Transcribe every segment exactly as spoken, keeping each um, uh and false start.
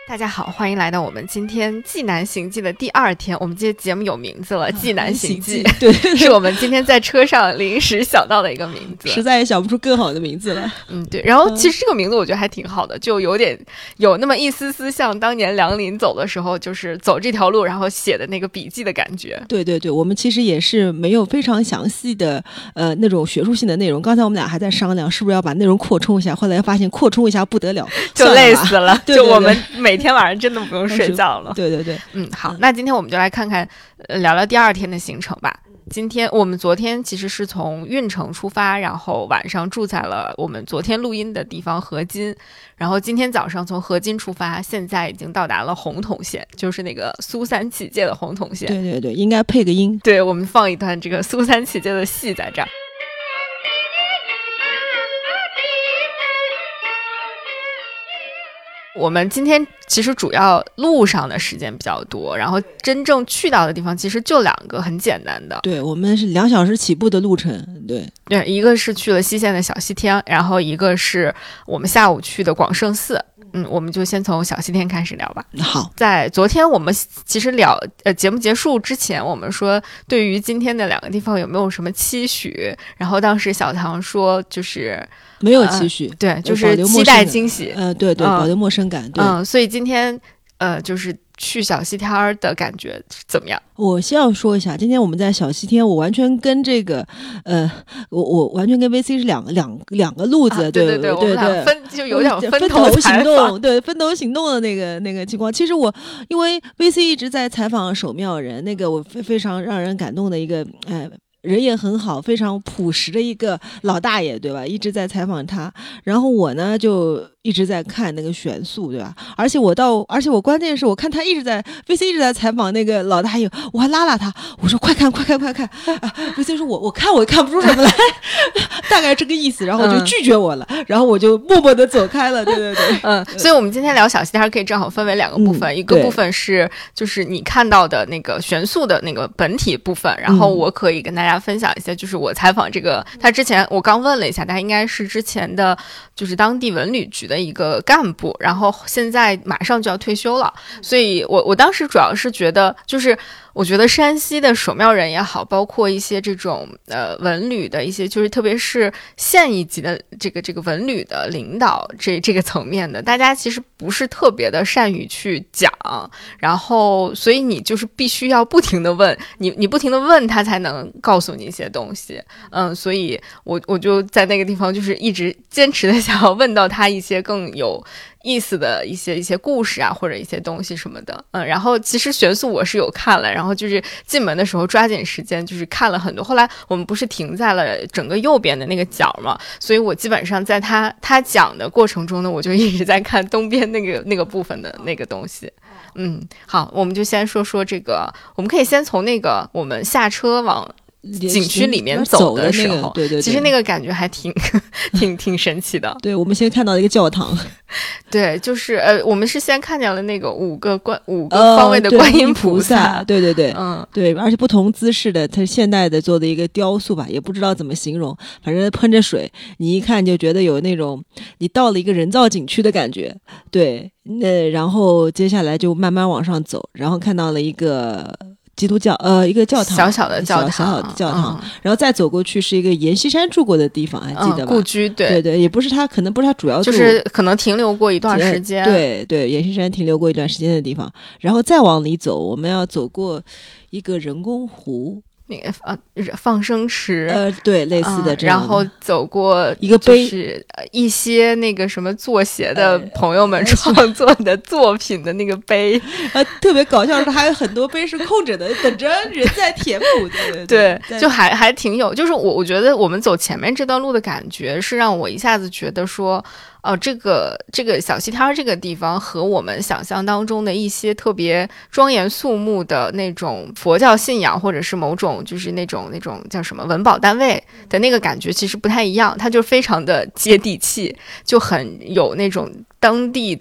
大家好，欢迎来到我们今天济南行记的第二天。我们这节目有名字了，啊、济南行记， 对， 是我们今天在车上临时想到的一个名字， 实在也想不出更好的名字了。 嗯，对。然后其实这个名字我觉得还挺好的，就有点有那么一丝丝像当年梁林走的时候，就是走这条路然后写的那个笔记的感觉。 对对对，我们其实也是没有非常详细的呃那种学术性的内容。刚才我们俩还在商量是不是要把内容扩充一下，后来发现扩充一下不得了， 就累死了。 对对对， 就我们每天晚上真的不用睡觉了。 对对对， 嗯，好，那今天我们就来看看，呃，聊聊第二天的行程吧。今天我们昨天其实是从运城出发，然后晚上住在了我们昨天录音的地方河津，然后今天早上从河津出发，现在已经到达了洪洞县，就是那个苏三起解的洪洞县。 对对对，应该配个音。 对，我们放一段这个苏三起解的戏在这儿。我们今天其实主要路上的时间比较多，然后真正去到的地方其实就两个很简单的。 对，我们是两小时起步的路程。对对，一个是去了西县的小西天，然后一个是我们下午去的广胜寺。嗯，我们就先从小西天开始聊吧。 好， 在昨天我们其实聊呃节目结束之前，我们说对于今天的两个地方有没有什么期许？然后当时小唐说就是没有期许， 呃、对，就是期待惊喜。 呃，对对，保留陌生感。 嗯， 对嗯，所以今天呃就是去小西天的感觉怎么样？ 我先要说一下，今天我们在小西天，我完全跟这个呃，我我完全跟 V C 是两个两两个路子。 啊、 对对对， 对对， 分就有点分头行动，对分头行动的那个那个情况。其实我因为 V C 一直在采访守庙人，那个我非非常让人感动的一个哎。人也很好，非常朴实的一个老大爷，对吧？一直在采访他，然后我呢就一直在看那个玄素，对吧？而且我到，而且我关键是我看他一直在 V C 一直在采访那个老大爷，我还拉拉他，我说快看快看快看啊 ！V C 说我我看我也看不出什么来，大概这个意思，然后我就拒绝我了，嗯、然后我就默默的走开了，对对对， 嗯，所以我们今天聊小西天可以正好分为两个部分，嗯、一个部分是就是你看到的那个玄素的那个本体部分，然后我可以跟大家。大家分享一下，就是我采访这个他之前我刚问了一下，他应该是之前的就是当地文旅局的一个干部，然后现在马上就要退休了，所以我我当时主要是觉得就是我觉得山西的守庙人也好，包括一些这种呃文旅的一些，就是特别是县一级的这个这个文旅的领导这这个层面的，大家其实不是特别的善于去讲，然后所以你就是必须要不停的问你，你不停的问他才能告诉你一些东西。嗯，所以我我就在那个地方就是一直坚持的想要问到他一些更有意思的一些一些故事啊，或者一些东西什么的。嗯，然后其实玄素我是有看了，然后就是进门的时候抓紧时间就是看了很多，后来我们不是停在了整个右边的那个角嘛，所以我基本上在他他讲的过程中呢，我就一直在看东边那个那个部分的那个东西。嗯，好，我们就先说说这个，我们可以先从那个我们下车往景区里面走的时候， 那个、对, 对对， 其实那个感觉还挺挺挺神奇的。 对，我们先看到了一个教堂， 对，就是呃，我们是先看见了那个五个观五个方位的观音菩萨， 呃、对, 对对对， 嗯， 对，而且不同姿势的，它是现代的做的一个雕塑吧，也不知道怎么形容，反正喷着水，你一看就觉得有那种你到了一个人造景区的感觉。对，那然后接下来就慢慢往上走，然后看到了一个基督教呃一个教堂， 小小的教堂， 小小的教堂、嗯，然后再走过去是一个阎锡山住过的地方，还记得吧？ 嗯、故居，对对对，也不是他，可能不是他主要住， 就是可能停留过一段时间。 对对，阎锡山停留过一段时间的地方，然后再往里走，我们要走过一个人工湖。 那个呃放生池， 呃，对，类似的这样的、 嗯，然后走过一个碑， 就是一些那个什么作协的朋友们创作的作品的那个碑， 呃，特别搞笑是还有很多碑是空着的，等着人在填补。对对对，对就还还挺有，就是我我觉得我们走前面这段路的感觉是让我一下子觉得说。哦，这个这个小西天这个地方和我们想象当中的一些特别庄严肃穆的那种佛教信仰，或者是某种就是那种那种叫什么文保单位的那个感觉其实不太一样，它就非常的接地气，就很有那种当地的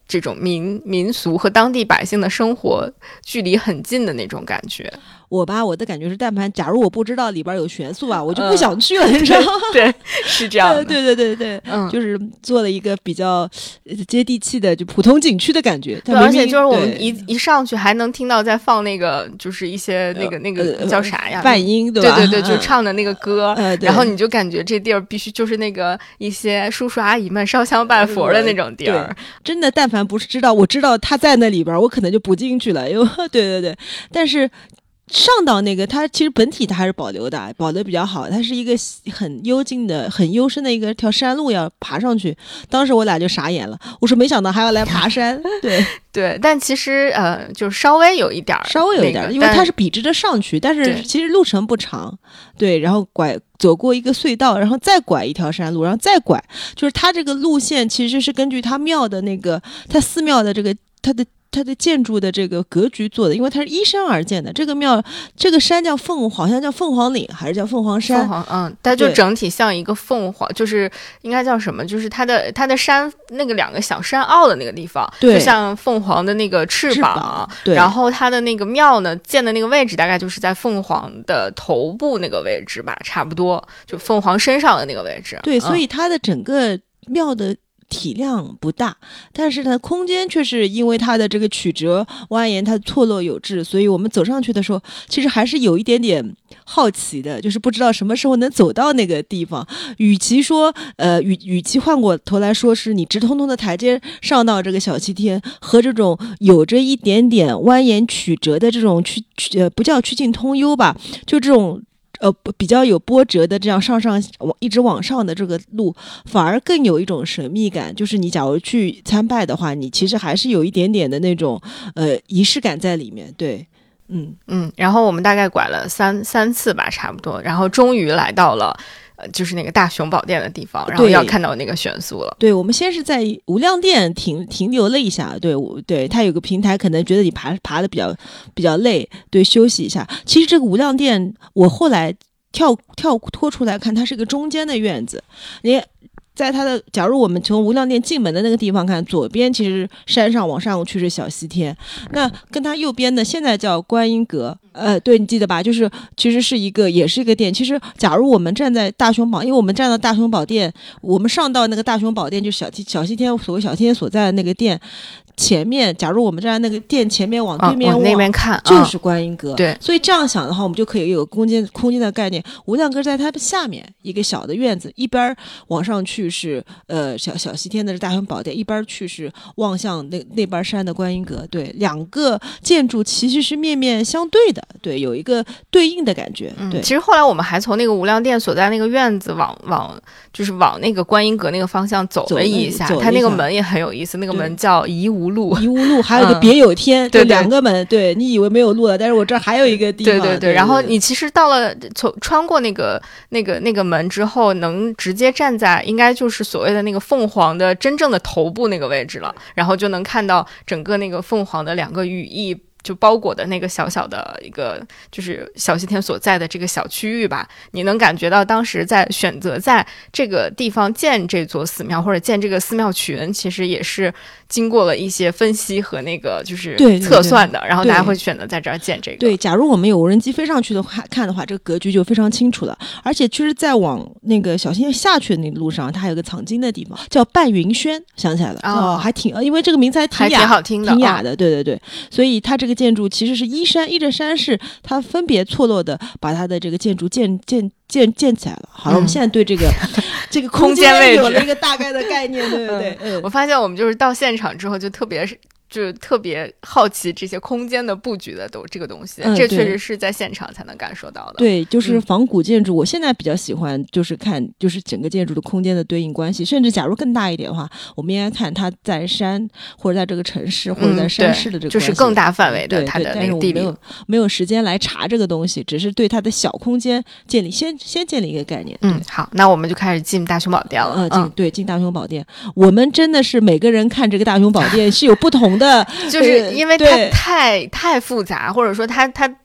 这种民民俗和当地百姓的生活距离很近的那种感觉。 我吧，我的感觉是，但凡假如我不知道里边有悬素啊，我就不想去了，你知道吗？ 对，是这样的。 对对对对，嗯，就是做了一个比较接地气的，就普通景区的感觉。 对，而且就是我们一一上去还能听到在放那个，就是一些那个、呃、那个叫啥呀？ 泛音，对吧？ 对对对，就唱的那个歌， 嗯、 然后你就感觉这地儿必须就是那个一些叔叔阿姨们烧香拜佛的那种地儿。 真的，但凡不是知道，我知道他在那里边，我可能就不进去了，因为对对对，但是。上到那个，它其实本体它还是保留的，保留比较好。它是一个很幽静的、很幽深的一个条山路要爬上去。当时我俩就傻眼了，我说没想到还要来爬山。对对，但其实呃，就稍微有一点， 稍微有一点， 那个、 因为它是笔直着上去，但是其实路程不长。对，然后拐走过一个隧道，然后再拐一条山路，然后再拐，就是它这个路线其实是根据它庙的那个，它寺庙的这个它的。它的建筑的这个格局做的，因为它是依山而建的。这个庙，这个山叫凤，好像叫凤凰岭，还是叫凤凰山？ 凤凰，嗯，它就整体像一个凤凰，就是应该叫什么？就是它的它的山那个两个小山坳的那个地方，就像凤凰的那个翅膀。 翅膀对， 然后它的那个庙呢，建的那个位置大概就是在凤凰的头部那个位置吧，差不多，就凤凰身上的那个位置。 对， 嗯、 所以它的整个庙的。体量不大，但是呢，空间却是因为它的这个曲折蜿蜒，它错落有致，所以我们走上去的时候，其实还是有一点点好奇的，就是不知道什么时候能走到那个地方。与其说，呃，与与其换过头来说是你直通通的台阶上到这个小西天，和这种有着一点点蜿蜒曲折的这种曲呃，不叫曲径通幽吧，就这种。呃，比较有波折的这样上上往一直往上的这个路，反而更有一种神秘感。就是你假如去参拜的话，你其实还是有一点点的那种呃仪式感在里面。对，嗯嗯。然后我们大概拐了三三次吧，差不多，然后终于来到了。呃，就是那个大雄宝殿的地方，然后要看到那个悬素了。 对，我们先是在无量殿停停留了一下，对，对，它有个平台，可能觉得你爬爬的比较比较累，对，休息一下。其实这个无量殿，我后来跳跳脱出来看，它是一个中间的院子，你。在它的，假如我们从无量殿进门的那个地方看，左边其实山上往上去是小西天，那跟它右边的现在叫观音阁，呃，对，你记得吧？就是其实是一个，也是一个殿。其实，假如我们站在大雄宝，因为我们站到大雄宝殿，我们上到那个大雄宝殿，就是小小西天所谓小西天所在的那个殿。前面，假如我们站在那个店前面往对面望、 哦、那边看， 就是观音阁。 对， 所以这样想的话，我们就可以有个空间空间的概念。无量阁在它的下面一个小的院子，一边往上去是呃小小西天的大雄宝殿，一边去是望向那那边山的观音阁。对，两个建筑其实是面面相对的，对，有一个对应的感觉。 嗯， 对。 其实后来我们还从那个无量殿所在那个院子往往就是往那个观音阁那个方向走了一下，它那个门也很有意思，那个门叫夷无路， 夷无路，还有一个别有天， 嗯、对, 对， 两个门，对，你以为没有路了，但是我这儿还有一个地方， 对对 对, 对, 对。 然后你其实到了从穿过那个那个那个门之后，能直接站在应该就是所谓的那个凤凰的真正的头部那个位置了，然后就能看到整个那个凤凰的两个羽翼。就包裹的那个小小的一个就是小西天所在的这个小区域吧，你能感觉到当时在选择在这个地方建这座寺庙或者建这个寺庙群，其实也是经过了一些分析和那个就是测算的， 对对对， 然后大家会选择在这儿建这个。 对，假如我们有无人机飞上去的话看的话，这个格局就非常清楚了。而且其实再往那个小西天下去的那个路上，它还有个藏经的地方叫半云轩，想起来了，哦，还挺因为这个名字还挺雅， 还挺好听的， 挺雅的，对对对。所以它这个建筑其实是依山依着山势，它分别错落的把它的这个建筑建建建建起来了。好了，嗯、我们现在对这个这个空间有了一个大概的概念，对不对？嗯， 我发现我们就是到现场之后就特别就是特别好奇这些空间的布局的都这个东西、嗯、这确实是在现场才能感受到的。 对，就是仿古建筑、嗯、我现在比较喜欢就是看就是整个建筑的空间的对应关系，甚至假如更大一点的话，我们应该看它在山或者在这个城市、嗯、或者在山市的这个就是更大范围的它的那个地理。 没有没有时间来查这个东西，只是对它的小空间建立先先建立一个概念。 嗯，好，那我们就开始进大雄宝殿了。 嗯，进对进大雄宝殿，我们真的是每个人看这个大雄宝殿是有不同的就是因为它太太复杂，或者说它它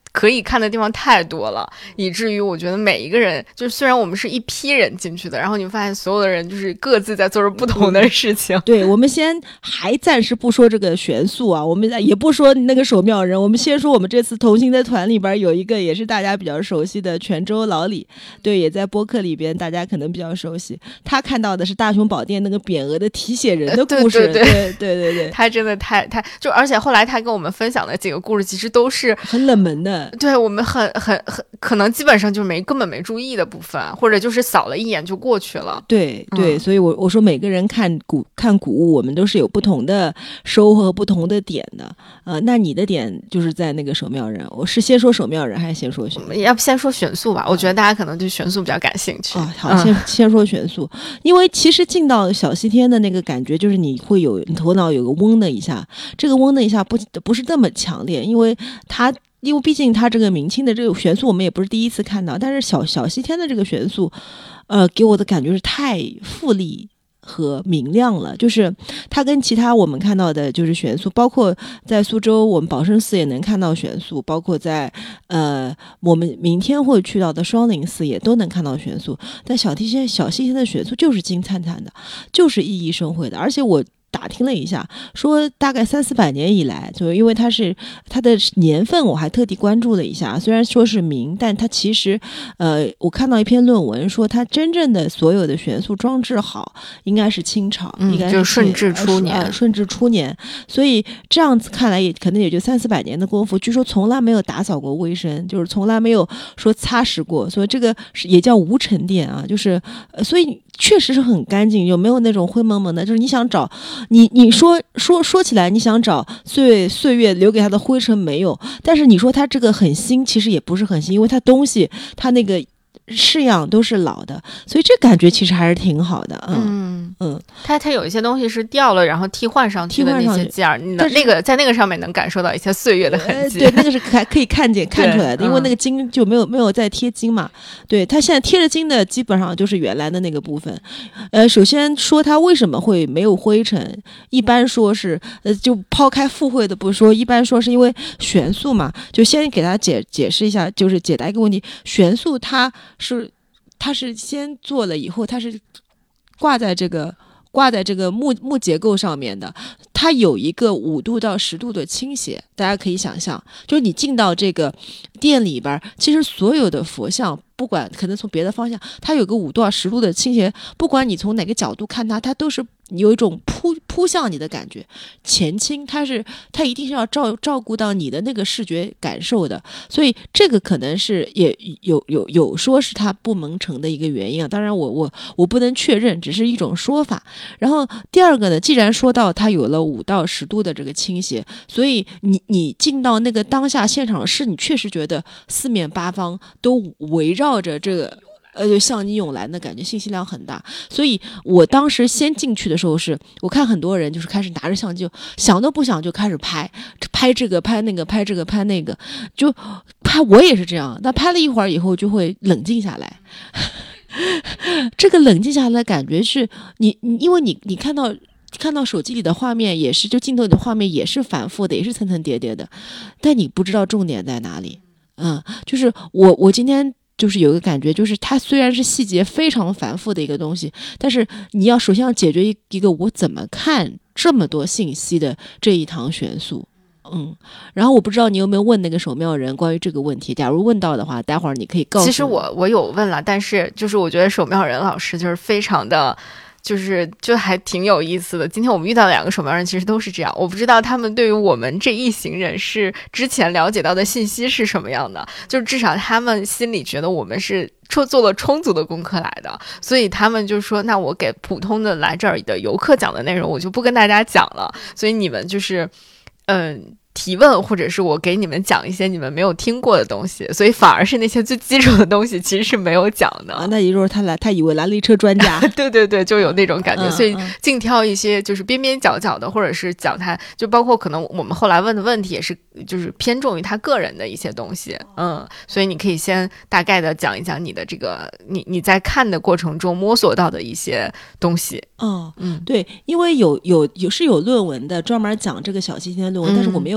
可以看的地方太多了，以至于我觉得每一个人，就是虽然我们是一批人进去的，然后你发现所有的人就是各自在做着不同的事情。 对，我们先还暂时不说这个玄素啊，我们也不说那个守庙人，我们先说我们这次同行的团里边有一个也是大家比较熟悉的泉州老李，对，也在播客里边大家可能比较熟悉，他看到的是大雄宝殿那个匾额的题写人的故事。 呃、对对对对对对， 他真的太太就，而且后来他跟我们分享的几个故事其实都是很冷门的， 对我们很很很可能基本上就没根本没注意的部分，或者就是扫了一眼就过去了。 对对、嗯、所以我我说每个人看古看古物，我们都是有不同的收获和不同的点的。呃，那你的点就是在那个守庙人，我是先说守庙人还是先说玄素？ 要不先说玄素吧，我觉得大家可能对玄素比较感兴趣。 哦，好，先、嗯、先说玄素，因为其实进到小西天的那个感觉，就是你会有你头脑有个嗡的一下，这个嗡的一下不不是那么强烈，因为它。因为毕竟它这个明清的这个玄素我们也不是第一次看到，但是小小西天的这个玄素呃，给我的感觉是太富丽和明亮了，就是它跟其他我们看到的就是玄素，包括在苏州我们宝生寺也能看到玄素，包括在呃我们明天会去到的双林寺也都能看到玄素，但小西天小西天的玄素就是金灿灿的，就是熠熠生辉的，而且我打听了一下，说大概三四百年以来，就因为它是它的年份，我还特地关注了一下。虽然说是明，但它其实，呃，我看到一篇论文说，它真正的所有的玄素装置好，应该是清朝， 嗯、 应该是就顺治初年、 呃，顺治初年。所以这样子看来，也可能也就三四百年的功夫。据说从来没有打扫过卫生，就是从来没有说擦拭过，所以这个是也叫无尘殿啊，就是，呃、所以。确实是很干净，有没有那种灰蒙蒙的？就是你想找你你说说说起来，你想找岁月岁月留给它的灰尘没有？但是你说它这个很新，其实也不是很新，因为它东西它那个式样都是老的，所以这感觉其实还是挺好的。嗯嗯， 它它有一些东西是掉了，然后替换上去的那些件儿，那个在那个上面能感受到一些岁月的痕迹。 呃、对，那个是可可以看见看出来的，因为那个金就没有没有再贴金嘛。对，它现在贴着金的基本上就是原来的那个部分。呃，首先说它为什么会没有灰尘，一般说是呃，就抛开附会的不说，一般说是因为玄素嘛。就先给它解解释一下，就是解答一个问题，玄素它是它是先做了以后，它是挂在这个挂在这个木木结构上面的，它有一个五度到十度的倾斜，大家可以想象，就是你进到这个殿里边，其实所有的佛像，不管可能从别的方向，它有个五度到十度的倾斜，不管你从哪个角度看它，它都是有一种扑扑向你的感觉，前倾，它是它一定是要照照顾到你的那个视觉感受的，所以这个可能是也有有有说是它不蒙尘的一个原因啊，当然我我我不能确认，只是一种说法。然后第二个呢，既然说到它有了五到十度的这个倾斜，所以你你进到那个当下现场是你确实觉得四面八方都围绕着这个。呃，像你涌来的感觉，信息量很大，所以我当时先进去的时候是，我看很多人就是开始拿着相机，想都不想就开始拍，拍这个拍那个，拍这个拍那个，就拍我也是这样，但拍了一会儿以后就会冷静下来。这个冷静下来的感觉是你，你因为你你看到看到手机里的画面也是，就镜头里的画面也是反复的，也是层层叠叠的，但你不知道重点在哪里。嗯，就是我我今天。就是有一个感觉，就是它虽然是细节非常繁复的一个东西，但是你要首先要解决一一个我怎么看这么多信息的这一堂玄素。嗯，然后我不知道你有没有问那个守庙人关于这个问题，假如问到的话，待会儿你可以告诉我。 其实我我有问了，但是就是我觉得守庙人老师就是非常的。就是就还挺有意思的。今天我们遇到的两个守庙人其实都是这样，我不知道他们对于我们这一行人是之前了解到的信息是什么样的，就是至少他们心里觉得我们是做了充足的功课来的，所以他们就说那我给普通的来这儿的游客讲的内容我就不跟大家讲了，所以你们就是嗯提问，或者是我给你们讲一些你们没有听过的东西，所以反而是那些最基础的东西其实是没有讲的。 啊、那也就是他来，他以为来了一车专家。 对对对，就有那种感觉。 嗯、 所以尽挑一些就是边边角角的，或者是讲他，就包括可能我们后来问的问题也是，就是偏重于他个人的一些东西。嗯，所以你可以先大概的讲一讲你的这个，你你在看的过程中摸索到的一些东西。 哦，嗯，对，因为有有有是有论文的，专门讲这个小西天的论文、嗯，但是我没有。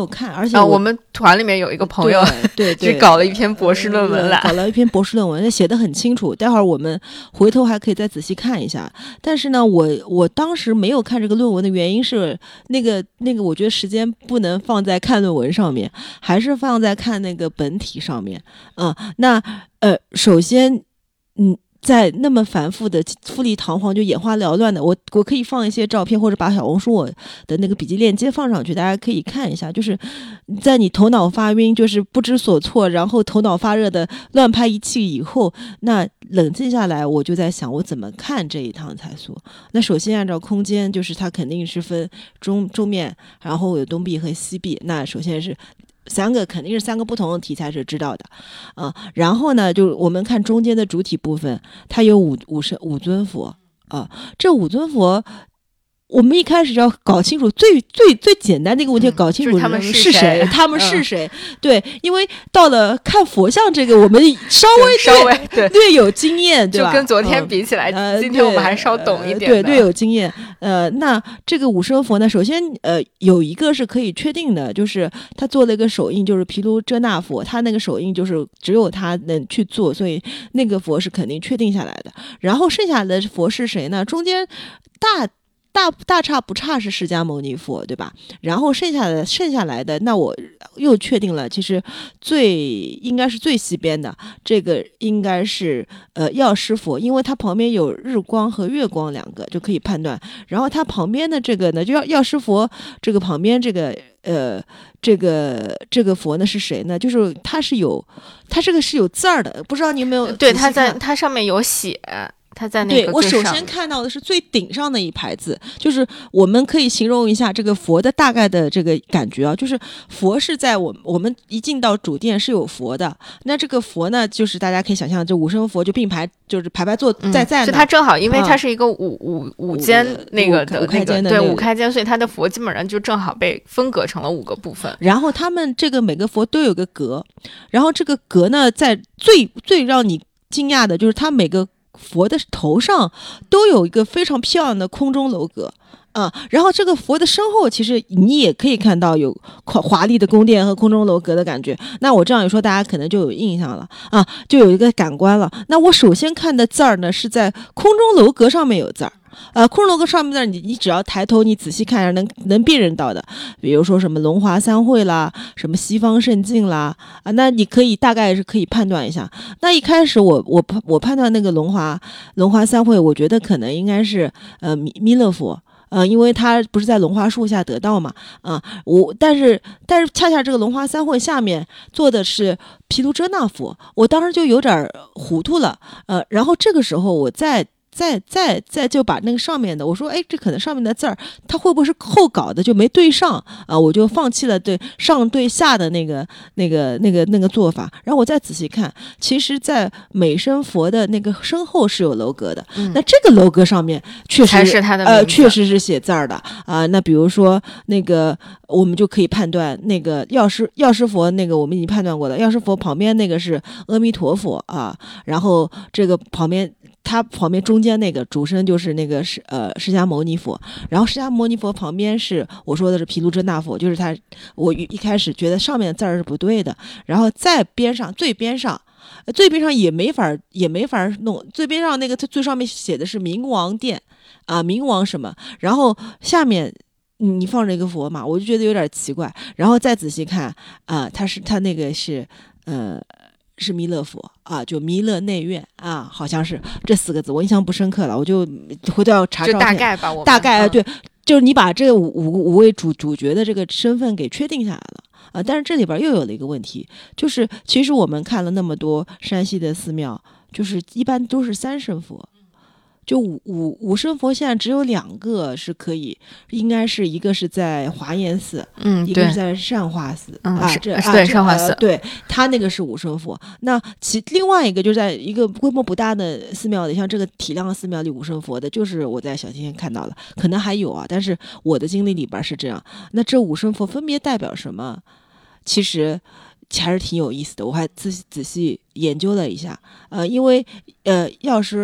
有看，而且我,、 啊、 我们团里面有一个朋友， 对对， 只搞了一篇博士论文来， 搞了一篇博士论文，写得很清楚。待会儿我们回头还可以再仔细看一下。但是呢，我我当时没有看这个论文的原因是，那个那个，我觉得时间不能放在看论文上面，还是放在看那个本体上面。嗯，那呃，首先，嗯。在那么繁复的富丽堂皇就眼花缭乱的，我我可以放一些照片，或者把小红书我的那个笔记链接放上去，大家可以看一下。就是在你头脑发晕，就是不知所措，然后头脑发热的乱拍一气以后，那冷静下来，我就在想我怎么看这一趟彩塑。那首先按照空间，就是它肯定是分中中面，然后有东壁和西壁。那首先是三个肯定是三个不同的题材是知道的，啊、呃，然后呢，就我们看中间的主体部分，它有五五十五尊佛啊、呃，这五尊佛。我们一开始要搞清楚最最最简单的一个问题， 嗯、 搞清楚他们是谁，他们是谁。 嗯、 对，因为到了看佛像这个，我们稍微稍微对略有经验，对吧？ 就跟昨天比起来， 呃、 今天我们还稍懂一点的。 对，略有经验。呃，那这个五声佛呢，首先呃有一个是可以确定的，就是他做了一个手印，就是毗卢遮那佛，他那个手印就是只有他能去做，所以那个佛是肯定确定下来的。然后剩下的佛是谁呢？中间大。大大差不差是释迦牟尼佛，对吧？然后剩下的剩下来的，那我又确定了，其实最应该是最西边的这个应该是呃药师佛，因为它旁边有日光和月光两个就可以判断。然后它旁边的这个呢，就药药师佛这个旁边这个呃这个这个佛呢是谁呢？就是它是有它这个是有字儿的，不知道你有没有？ 对，它在它上面有写。它在那个对，我首先看到的是最顶上的一排字，就是我们可以形容一下这个佛的大概的这个感觉啊，就是佛是在我我们一进到主殿是有佛的，那这个佛呢，就是大家可以想象，这五声佛就并排，就是排排坐在在、嗯， 是它正好，因为它是一个五、嗯、五五间那个的五开间的、 那个、对五开间，所以它的佛基本上就正好被分隔成了五个部分。 然后他们这个每个佛都有个格，然后这个格呢，在最最让你惊讶的就是它每个佛的头上都有一个非常漂亮的空中楼阁啊，然后这个佛的身后其实你也可以看到有华丽的宫殿和空中楼阁的感觉。那我这样一说，大家可能就有印象了啊，就有一个感官了。那我首先看的字儿呢，是在空中楼阁上面有字儿。呃，空中楼阁上面的你，你只要抬头，你仔细看一下，能能辨认到的，比如说什么龙华三会啦，什么西方圣境啦，啊，那你可以大概是可以判断一下。那一开始我我我判断那个龙华龙华三会，我觉得可能应该是呃弥弥勒佛。呃，因为他不是在龙华树下得道嘛，啊、呃，我但是但是恰恰这个龙华三会下面坐的是毗卢遮那佛，我当时就有点糊涂了，呃，然后这个时候我再。再再再就把那个上面的我说，哎，这可能上面的字儿，它会不会是后稿的就没对上啊、呃？我就放弃了对上对下的那个那个那个那个做法。然后我再仔细看，其实，在每身佛的那个身后是有楼阁的。嗯、那这个楼阁上面确实是他的呃，确实是写字儿的啊、呃。那比如说那个，我们就可以判断那个药师药师佛那个我们已经判断过了，药师佛旁边那个是阿弥陀佛啊，然后这个旁边。它旁边中间那个主身就是那个是呃释迦牟尼佛，然后释迦牟尼佛旁边是我说的是毗卢遮那佛，就是他我一开始觉得上面的字儿是不对的，然后在边上最边上最边上也没法也没法弄，最边上那个它最上面写的是明王殿啊，明王什么，然后下面你放着一个佛嘛，我就觉得有点奇怪，然后再仔细看啊，它是它那个是呃。是弥勒佛啊，就弥勒内院啊，好像是这四个字，我印象不深刻了，我就回头要查照片。 就大概吧，我大概、嗯、对，就是你把这五五五位主主角的这个身份给确定下来了啊。但是这里边又有了一个问题，就是其实我们看了那么多山西的寺庙，就是一般都是三圣佛。就五五五圣佛现在只有两个是可以，应该是一个是在华严寺， 嗯， 一个是在善化寺， 嗯， 啊，这对啊善化寺， 呃，对，他那个是五圣佛。那其另外一个就在一个规模不大的寺庙里，像这个体量的寺庙里五圣佛的，就是我在小天天看到了，可能还有啊，但是我的经历里边是这样。那这五圣佛分别代表什么？其实还是挺有意思的，我还仔仔细研究了一下，呃，因为呃，药师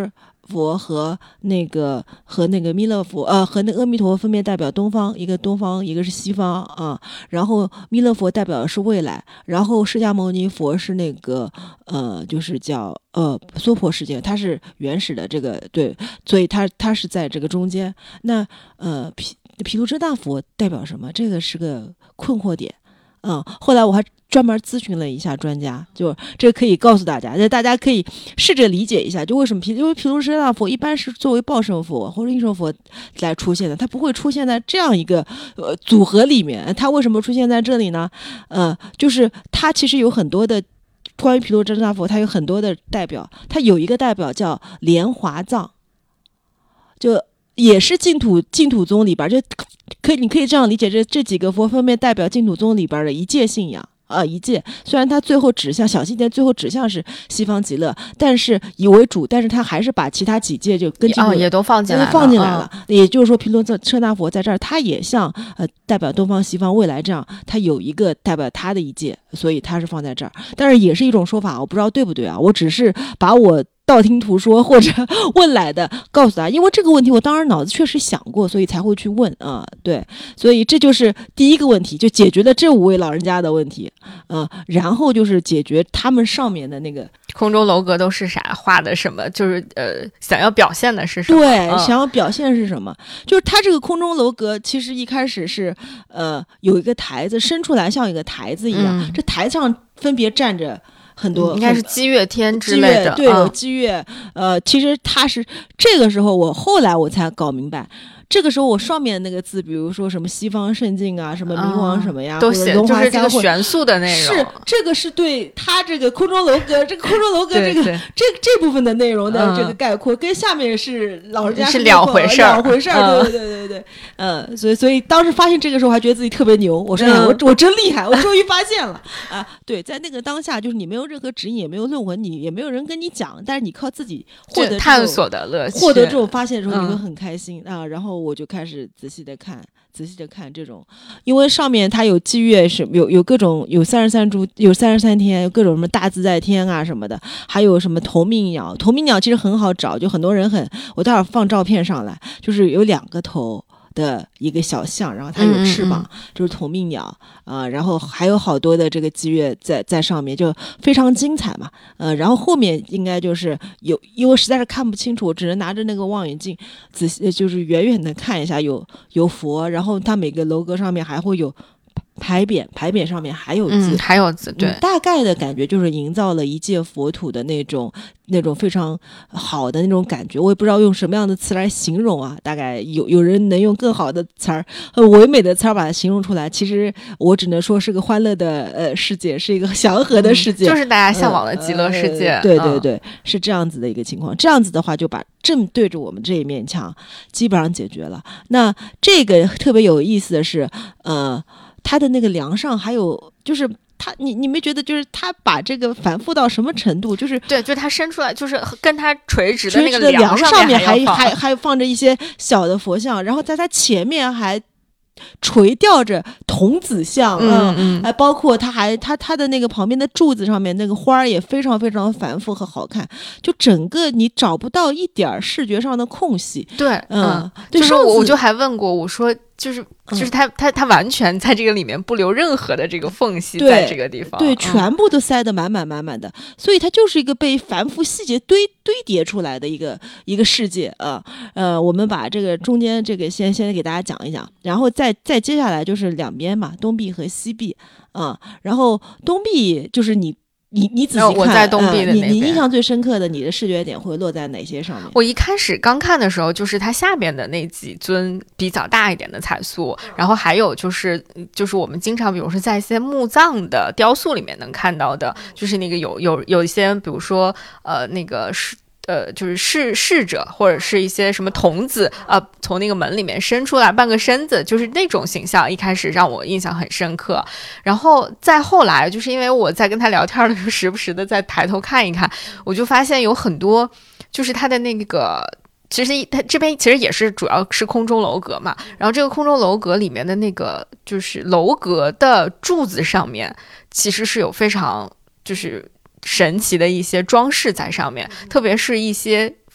佛和那个和那个弥勒佛呃和那个阿弥陀佛分别代表东方，一个东方一个是西方啊，然后弥勒佛代表的是未来，然后释迦牟尼佛是那个呃就是叫呃娑婆世界，它是原始的这个对，所以它它是在这个中间。那呃毗毗卢遮那佛代表什么？这个是个困惑点。嗯，后来我还专门咨询了一下专家，就这个可以告诉大家，大家可以试着理解一下，就为什么毗因为毗卢遮那佛一般是作为报胜佛或者应胜佛来出现的，它不会出现在这样一个呃组合里面。它为什么出现在这里呢？呃，就是它其实有很多的关于毗卢遮那佛，它有很多的代表，它有一个代表叫莲华藏，就也是净土净土宗里边，就可以你可以这样理解，这这几个佛分别代表净土宗里边的一界信仰啊，一界。虽然它最后指向小西天，最后指向是西方极乐，但是以为主，但是他还是把其他几界就跟净土、 哦、也都放进来了， 放进来了。嗯、也就是说，毗卢遮那佛在这儿，他也像呃代表东方、西方、未来这样，他有一个代表他的一界，所以他是放在这儿。但是也是一种说法，我不知道对不对啊？我只是把我道听途说或者问来的告诉他，因为这个问题我当时脑子确实想过，所以才会去问啊。对，所以这就是第一个问题，就解决了这五位老人家的问题啊。然后就是解决他们上面的那个空中楼阁都是啥画的什么，就是呃想要表现的是什么？ 对、 嗯， 想要表现是什么？就是他这个空中楼阁其实一开始是呃有一个台子伸出来，像一个台子一样，嗯、这台上分别站着很多、 嗯、应该是积月天之类的， 对，有积月、嗯、呃其实它是这个时候我后来我才搞明白，这个时候我上面那个字，比如说什么西方圣境啊，什么冥王什么呀， 嗯、都写就是这个玄素的内容， 是这个是对他这个空中楼阁这个空中楼阁这个对对这这部分的内容的这个概括，嗯、跟下面是老人家是两回事儿，两回事儿，嗯、对对对对对，嗯，所以所以当时发现这个时候还觉得自己特别牛，我说、嗯、我我真厉害，我终于发现了啊！对，在那个当下，就是你没有任何指引，也没有论文，你也没有人跟你讲，但是你靠自己获得探索的乐趣， 获得这种发现的时候，你会很开心、嗯、啊！然后我就开始仔细的看，仔细的看这种，因为上面它有祭月，是有有各种有三十三株，有三十三天，有各种什么大自在天啊什么的，还有什么头命鸟，头命鸟其实很好找，就很多人很，我待会儿放照片上来，就是有两个头的一个小象，然后它有翅膀，嗯嗯嗯就是头命鸟啊、呃，然后还有好多的这个祭月在在上面，就非常精彩嘛。呃，然后后面应该就是有，因为实在是看不清楚，我只能拿着那个望远镜仔细就是远远的看一下，有有佛，然后它每个楼阁上面还会有牌匾，牌匾上面还有字， 嗯、还有字，对、 嗯，大概的感觉就是营造了一界佛土的那种那种非常好的那种感觉，我也不知道用什么样的词来形容啊，大概有有人能用更好的词儿、很唯美的词儿把它形容出来。其实我只能说是个欢乐的呃世界，是一个祥和的世界， 嗯、就是大家向往的极乐世界。 呃呃、对对对、嗯，是这样子的一个情况。这样子的话，就把正对着我们这一面墙基本上解决了。那这个特别有意思的是，呃。它的那个梁上还有就是他你你没觉得就是他把这个反复到什么程度，就是对，就是他伸出来就是跟他垂直的那个梁上面还还还还放着一些小的佛像，然后在他前面还垂吊着童子像， 嗯嗯， 还包括他还他他的那个旁边的柱子上面那个花也非常非常繁复和好看，就整个你找不到一点视觉上的空隙。 对， 嗯， 嗯就是我我就还问过，我说就是就是他他他完全在这个里面不留任何的这个缝隙，在这个地方， 对， 嗯、 全部都塞得满满满满的，所以它就是一个被繁复细节堆堆叠出来的一个一个世界啊。呃，我们把这个中间这个先先给大家讲一讲，然后再再接下来就是两边嘛，东壁和西壁啊。然后东壁就是你。你你仔细看， 我在东壁的那边、 嗯、你你印象最深刻的，你的视觉点会落在哪些上面？ 我一开始刚看的时候，就是它下边的那几尊比较大一点的彩塑，然后还有就是就是我们经常比如说在一些墓葬的雕塑里面能看到的，就是那个有有有一些比如说呃那个是。呃，就是侍侍者或者是一些什么童子呃，从那个门里面伸出来半个身子，就是那种形象，一开始让我印象很深刻。然后再后来，就是因为我在跟他聊天的时候，时不时的再抬头看一看，我就发现有很多，就是他的那个。其实它这边其实也是主要是空中楼阁嘛，然后这个空中楼阁里面的那个就是楼阁的柱子上面，其实是有非常就是神奇的一些装饰在上面，特别是一些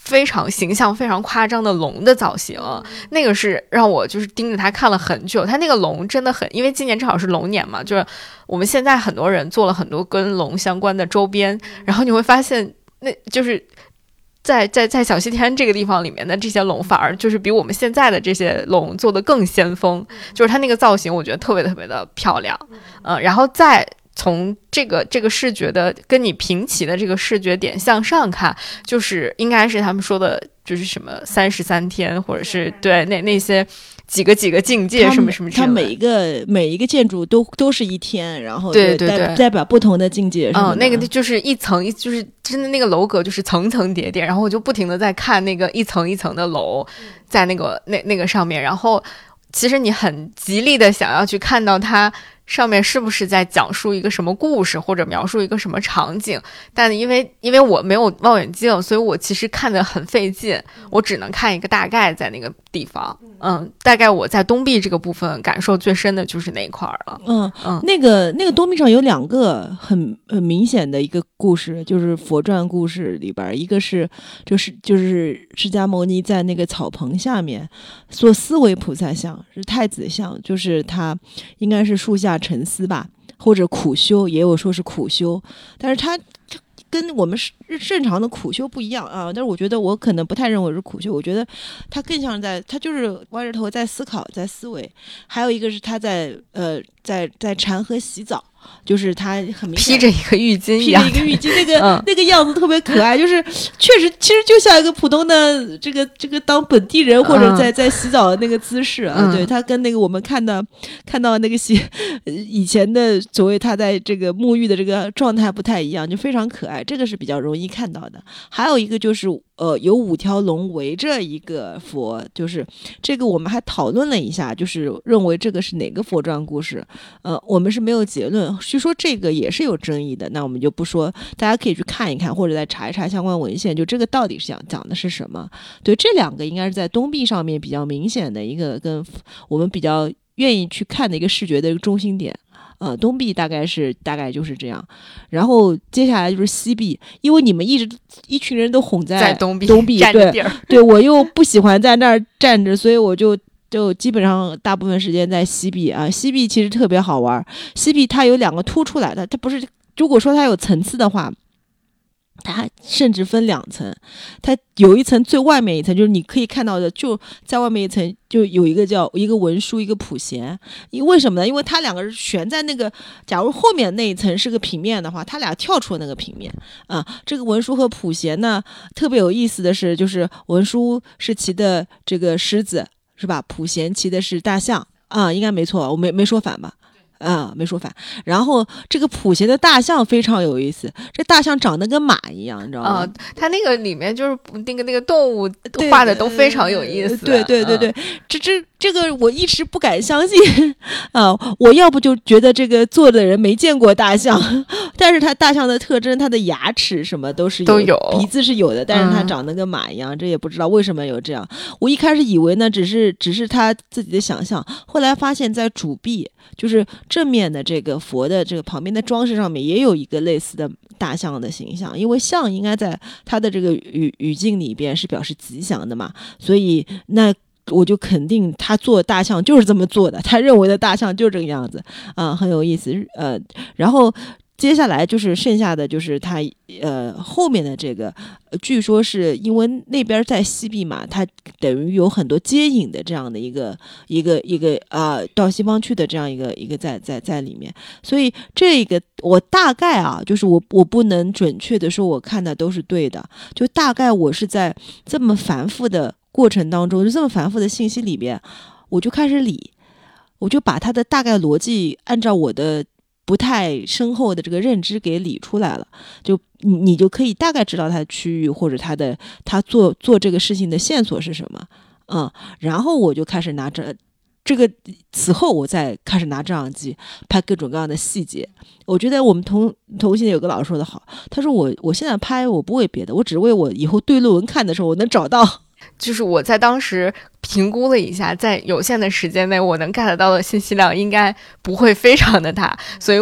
非常形象非常夸张的龙的造型，那个是让我就是盯着它看了很久。它那个龙真的很，因为今年正好是龙年嘛，就是我们现在很多人做了很多跟龙相关的周边，然后你会发现那就是在在在小西天这个地方里面的这些龙反而就是比我们现在的这些龙做的更先锋，就是它那个造型我觉得特别特别的漂亮。嗯，然后再从这个这个视觉的跟你平齐的这个视觉点向上看，就是应该是他们说的就是什么三十三天，或者是对那那些几个几个境界什么什么之类的。 它每一个每一个建筑都都是一天，然后对对对， 代表不同的境界。 嗯，那个就是一层，就是真的那个楼阁就是层层叠叠，然后我就不停的在看那个一层一层的楼，在那个那那个上面，然后其实你很极力的想要去看到它上面是不是在讲述一个什么故事或者描述一个什么场景，但因为因为我没有望远镜，所以我其实看得很费劲，我只能看一个大概在那个地方。嗯，大概我在东壁这个部分感受最深的就是那一块了。 嗯嗯，那个那个东壁上有两个很很明显的一个故事，就是佛传故事里边，一个是就是就是释迦牟尼在那个草棚下面做思维菩萨像，是太子像，就是他应该是树下沉思吧，或者苦修，也有说是苦修，但是他跟我们正常的苦修不一样啊。但是我觉得我可能不太认为是苦修，我觉得他更像在他就是歪着头在思考在思维。还有一个是他在呃在在禅和洗澡，就是他很明显披着一个浴巾， 披着一个浴巾，那个、嗯、那个样子特别可爱，就是确实其实就像一个普通的这个这个当本地人或者在、嗯、在洗澡的那个姿势啊。嗯、对，他跟那个我们看到看到那个洗以前的所谓他在这个沐浴的这个状态不太一样，就非常可爱，这个是比较容易看到的。还有一个就是呃有五条龙围着一个佛，就是这个我们还讨论了一下，就是认为这个是哪个佛传故事，呃我们是没有结论，据说这个也是有争议的，那我们就不说，大家可以去看一看或者再查一查相关文献，就这个到底是讲讲的是什么。对，这两个应该是在东壁上面比较明显的一个跟我们比较愿意去看的一个视觉的一个中心点。呃，东壁大概是大概就是这样，然后接下来就是西壁，因为你们一直一群人都哄在在东壁， 东壁对对，我又不喜欢在那儿站着，所以我就就基本上大部分时间在西壁啊。西壁其实特别好玩，西壁它有两个凸出来的，它不是如果说它有层次的话，它甚至分两层，它有一层最外面一层，就是你可以看到的，就在外面一层就有一个叫一个文殊一个普贤。为什么呢？因为它两个是悬在那个，假如后面那一层是个平面的话，它俩跳出了那个平面啊。这个文殊和普贤呢，特别有意思的是，就是文殊是骑的这个狮子是吧？普贤骑的是大象啊，应该没错，我没没说反吧？啊，没说反。然后这个普贤的大象非常有意思，这大象长得跟马一样，你知道吗？ 啊，它那个里面就是那个那个动物画的都非常有意思。 对对对对，嗯、这这这个我一直不敢相信啊！我要不就觉得这个做的人没见过大象，但是它大象的特征，它的牙齿什么都是有， 都有鼻子是有的，但是它长得跟马一样，嗯、这也不知道为什么有这样。我一开始以为呢，只是只是他自己的想象，后来发现在主壁，就是正面的这个佛的这个旁边的装饰上面也有一个类似的大象的形象，因为象应该在它的这个语语境里边是表示吉祥的嘛，所以那我就肯定他做大象就是这么做的，他认为的大象就是这个样子啊、呃，很有意思。呃，然后接下来就是剩下的就是他呃后面的这个，据说是因为那边在西壁嘛，它等于有很多接引的这样的一个一个一个啊、呃、到西方去的这样一个一个在在在里面，所以这个我大概啊，就是我我不能准确的说我看的都是对的，就大概我是在这么繁复的过程当中，就这么繁复的信息里边，我就开始理，我就把它的大概逻辑按照我的不太深厚的这个认知给理出来了，就你你就可以大概知道它的区域或者它的它做做这个事情的线索是什么，嗯，然后我就开始拿着这个，此后我再开始拿照相机拍各种各样的细节。我觉得我们同同行的有个老师说的好，他说我我现在拍我不为别的，我只为我以后对论文看的时候我能找到。 就是我在当时评估了一下，在有限的时间内我能 get 到的信息量应该不会非常的大，所以我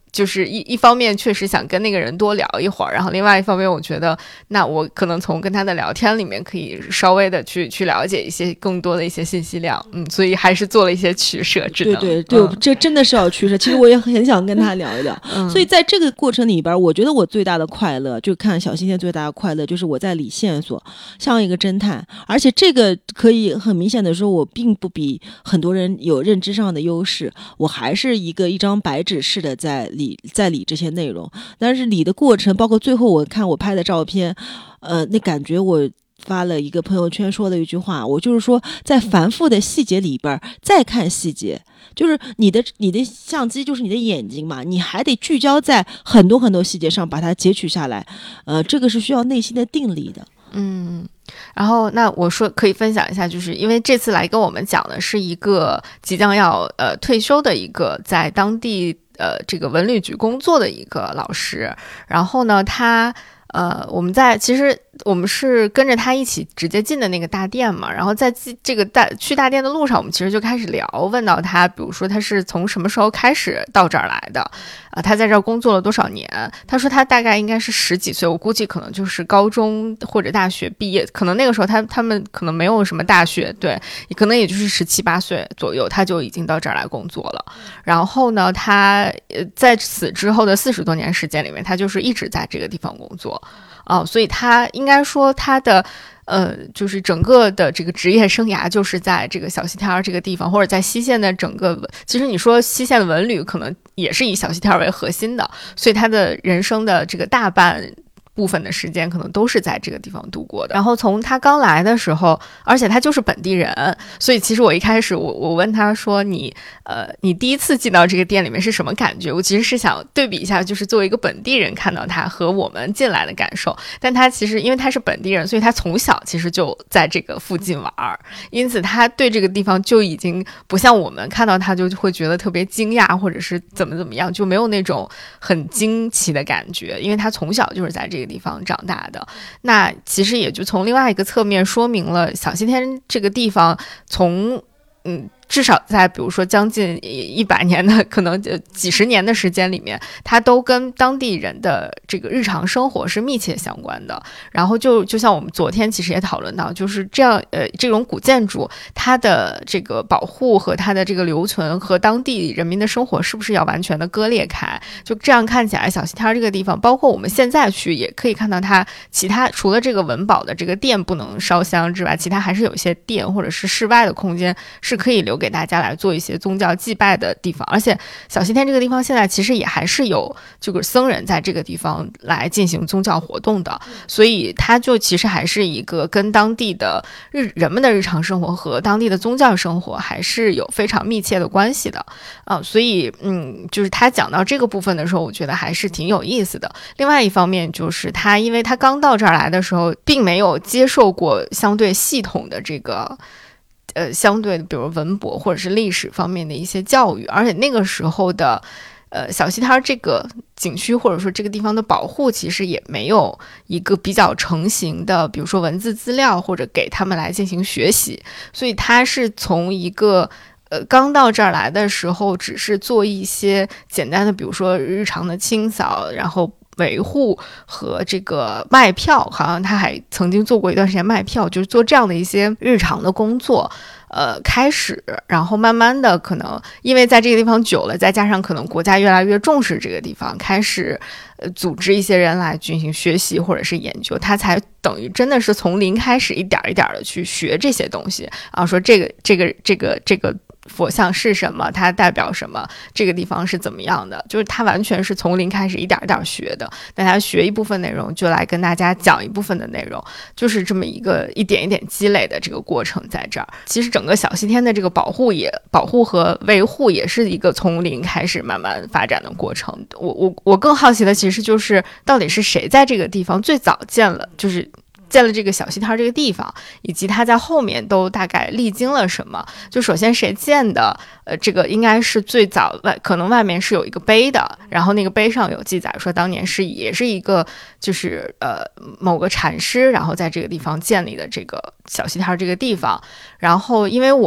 就是一一方面确实想跟那个人多聊一会儿，然后另外一方面我觉得那我可能从跟他的聊天里面可以稍微的去去了解一些更多的一些信息量，嗯，所以还是做了一些取舍，只能对对对、嗯、这真的是要取舍。其实我也很想跟他聊一聊、嗯、所以在这个过程里边，我觉得我最大的快乐就看小西天最大的快乐就是我在理线索，像一个侦探，而且这个可以很明显的说我并不比很多人有认知上的优势，我还是一个一张白纸似的在理在理这些内容，但是理的过程包括最后我看我拍的照片，呃，那感觉我发了一个朋友圈说的一句话，我就是说在繁复的细节里边再看细节，就是你的你的相机就是你的眼睛嘛，你还得聚焦在很多很多细节上把它截取下来，呃，这个是需要内心的定力的。 嗯，然后那我说可以分享一下，就是因为这次来跟我们讲的是一个即将要呃退休的一个在当地呃这个文旅局工作的一个老师，然后呢他呃我们在其实我们是跟着他一起直接进的那个大殿嘛，然后在这个大去大殿的路上我们其实就开始聊，问到他比如说他是从什么时候开始到这儿来的啊，他在这儿工作了多少年，他说他大概应该是十几岁，我估计可能就是高中或者大学毕业，可能那个时候他他们可能没有什么大学，对，可能也就是十七八岁左右他就已经到这儿来工作了，然后呢他呃在此之后的四十多年时间里面他就是一直在这个地方工作哦，所以他应该说他的呃，就是整个的这个职业生涯就是在这个小西天这个地方，或者在西线的整个，其实你说西线的文旅可能也是以小西天为核心的，所以他的人生的这个大半部分的时间可能都是在这个地方度过的。然后从他刚来的时候，而且他就是本地人，所以其实我一开始我我问他说你呃你第一次进到这个店里面是什么感觉，我其实是想对比一下，就是作为一个本地人看到他和我们进来的感受，但他其实因为他是本地人，所以他从小其实就在这个附近玩，因此他对这个地方就已经不像我们看到他就会觉得特别惊讶或者是怎么怎么样，就没有那种很惊奇的感觉，因为他从小就是在这个地方长大的。那其实也就从另外一个侧面说明了小西天这个地方从嗯至少在比如说将近一百年的可能几十年的时间里面，它都跟当地人的这个日常生活是密切相关的。然后就就像我们昨天其实也讨论到，就是这样呃这种古建筑它的这个保护和它的这个留存和当地人民的生活是不是要完全的割裂开，就这样看起来小西天这个地方，包括我们现在去也可以看到它其他除了这个文保的这个殿不能烧香之外，其他还是有一些殿或者是室外的空间是可以留给大家来做一些宗教祭拜的地方。而且小西天这个地方现在其实也还是有这个僧人在这个地方来进行宗教活动的，所以它就其实还是一个跟当地的日人们的日常生活和当地的宗教生活还是有非常密切的关系的啊。所以嗯，就是他讲到这个部分的时候，我觉得还是挺有意思的。另外一方面就是他因为他刚到这儿来的时候并没有接受过相对系统的这个呃，相对比如文博或者是历史方面的一些教育，而且那个时候的呃小西天这个景区或者说这个地方的保护其实也没有一个比较成型的比如说文字资料或者给他们来进行学习，所以他是从一个呃，刚到这儿来的时候只是做一些简单的比如说日常的清扫，然后维护和这个卖票，好像他还曾经做过一段时间卖票，就是做这样的一些日常的工作呃，开始，然后慢慢的可能因为在这个地方久了，再加上可能国家越来越重视这个地方，开始呃组织一些人来进行学习或者是研究，他才等于真的是从零开始一点一点的去学这些东西，然后说这个这个这个这个佛像是什么，它代表什么，这个地方是怎么样的，就是他完全是从零开始一点一点学的，但他学一部分内容就来跟大家讲一部分的内容，就是这么一个一点一点积累的这个过程在这儿。其实整个小西天的这个保护也保护和维护也是一个从零开始慢慢发展的过程。我我我更好奇的其实就是到底是谁在这个地方最早建了就是建了这个小西天这个地方，以及它在后面都大概历经了什么。就首先谁建的呃，这个应该是最早外可能外面是有一个碑的，然后那个碑上有记载说当年是也是一个就是呃某个禅师然后在这个地方建立的这个小西天这个地方。然后因为我们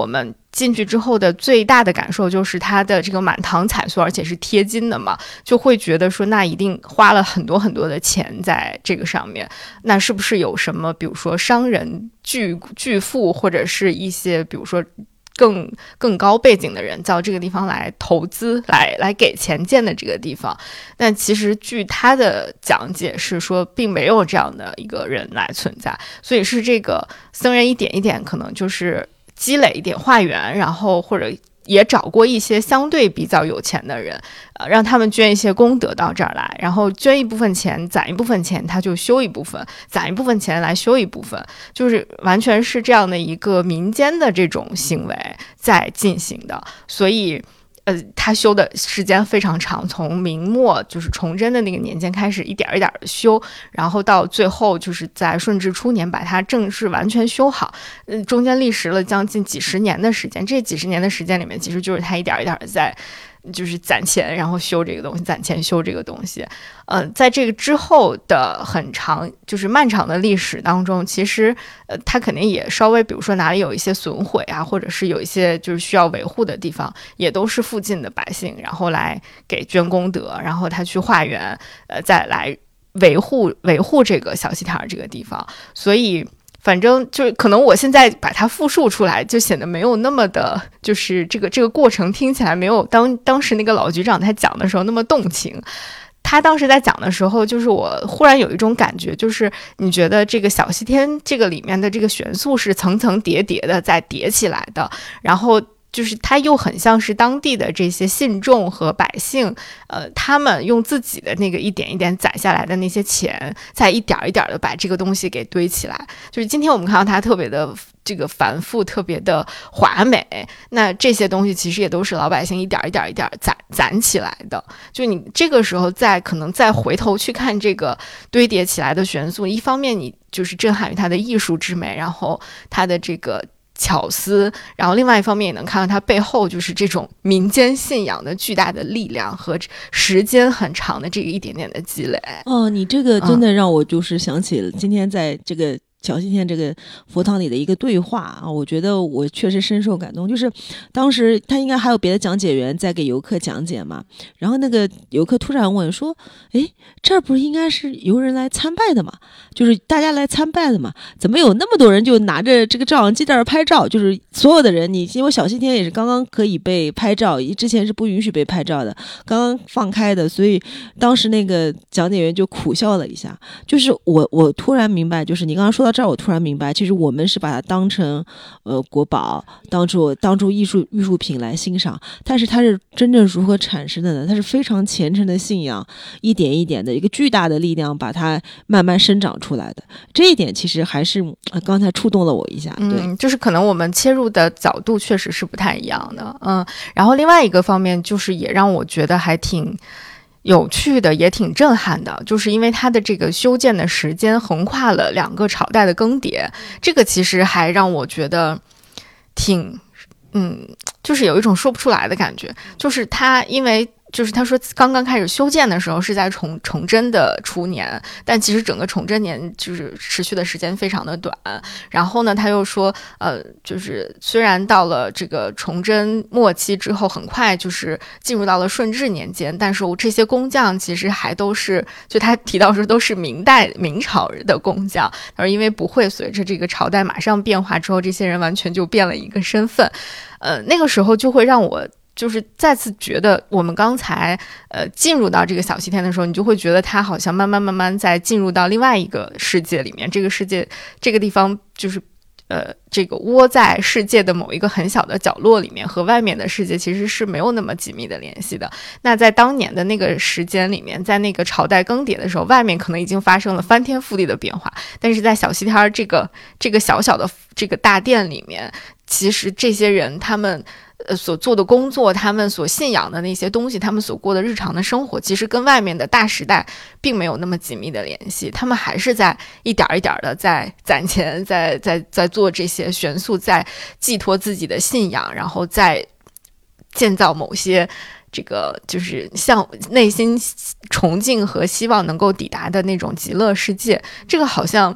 进去之后的最大的感受就是它的这个满堂彩塑，而且是贴金的嘛，就会觉得说那一定花了很多很多的钱在这个上面。那是不是有什么比如说商人巨巨富，或者是一些比如说更更高背景的人到这个地方来投资，来来给钱建的这个地方？但其实据他的讲解是说并没有这样的一个人来存在，所以是这个僧人一点一点可能就是积累一点化缘，然后或者也找过一些相对比较有钱的人，呃，让他们捐一些功德到这儿来，然后捐一部分钱，攒一部分钱，他就修一部分，攒一部分钱来修一部分，就是完全是这样的一个民间的这种行为在进行的。所以呃，他修的时间非常长，从明末就是崇祯的那个年间开始，一点一点的修，然后到最后就是在顺治初年把它正式完全修好。嗯，中间历时了将近几十年的时间，这几十年的时间里面，其实就是他一点一点的在就是攒钱，然后修这个东西，攒钱修这个东西。呃，在这个之后的很长，就是漫长的历史当中，其实呃，他肯定也稍微，比如说哪里有一些损毁啊，或者是有一些就是需要维护的地方，也都是附近的百姓，然后来给捐功德，然后他去化缘，呃，再来维护维护这个小西天这个地方。所以反正就是可能我现在把它复述出来，就显得没有那么的，就是这个这个过程听起来没有当当时那个老局长他讲的时候那么动情。他当时在讲的时候，就是我忽然有一种感觉，就是你觉得这个小西天这个里面的这个元素是层层叠叠的在叠起来的，然后就是它又很像是当地的这些信众和百姓，呃，他们用自己的那个一点一点攒下来的那些钱，再一点一点的把这个东西给堆起来。就是今天我们看到它特别的这个繁复，特别的华美，那这些东西其实也都是老百姓一点一点一点攒攒起来的。就你这个时候再可能再回头去看这个堆叠起来的元素，一方面你就是震撼于它的艺术之美，然后它的这个巧思，然后另外一方面也能看到它背后就是这种民间信仰的巨大的力量和时间很长的这个一点点的积累。 哦，你这个真的让我就是想起了今天在这个小西天这个佛堂里的一个对话啊，我觉得我确实深受感动。就是当时他应该还有别的讲解员在给游客讲解嘛，然后那个游客突然问说：“诶，这儿不是应该是游人来参拜的嘛？就是大家来参拜的嘛？怎么有那么多人就拿着这个照相机在这儿拍照？就是所有的人，你因为小西天也是刚刚可以被拍照，之前是不允许被拍照的，刚刚放开的，所以当时那个讲解员就苦笑了一下。就是我我突然明白，就是你刚刚说到这儿，我突然明白，其实我们是把它当成呃国宝，当做当做艺术艺术品来欣赏，但是它是真正如何产生的呢？它是非常虔诚的信仰，一点一点的一个巨大的力量，把它慢慢生长出来的。这一点其实还是、呃、刚才触动了我一下。对， 嗯，就是可能我们切入的角度确实是不太一样的。嗯，然后另外一个方面就是也让我觉得还挺有趣的，也挺震撼的，就是因为它的这个修建的时间横跨了两个朝代的更迭，这个其实还让我觉得挺嗯，就是有一种说不出来的感觉。就是它因为就是他说刚刚开始修建的时候是在崇崇祯的初年，但其实整个崇祯年就是持续的时间非常的短。然后呢他又说呃，就是虽然到了这个崇祯末期之后很快就是进入到了顺治年间，但是我这些工匠其实还都是，就他提到说都是明代明朝的工匠，而因为不会随着这个朝代马上变化之后，这些人完全就变了一个身份。呃，那个时候就会让我就是再次觉得我们刚才呃进入到这个小西天的时候，你就会觉得它好像慢慢慢慢在进入到另外一个世界里面，这个世界这个地方就是呃这个窝在世界的某一个很小的角落里面，和外面的世界其实是没有那么紧密的联系的。那在当年的那个时间里面，在那个朝代更迭的时候，外面可能已经发生了翻天覆地的变化，但是在小西天这个这个小小的这个大殿里面，其实这些人他们呃所做的工作，他们所信仰的那些东西，他们所过的日常的生活，其实跟外面的大时代并没有那么紧密的联系。他们还是在一点一点的在攒钱，在在在做这些元素，在寄托自己的信仰，然后在建造某些这个就是像内心崇敬和希望能够抵达的那种极乐世界。这个好像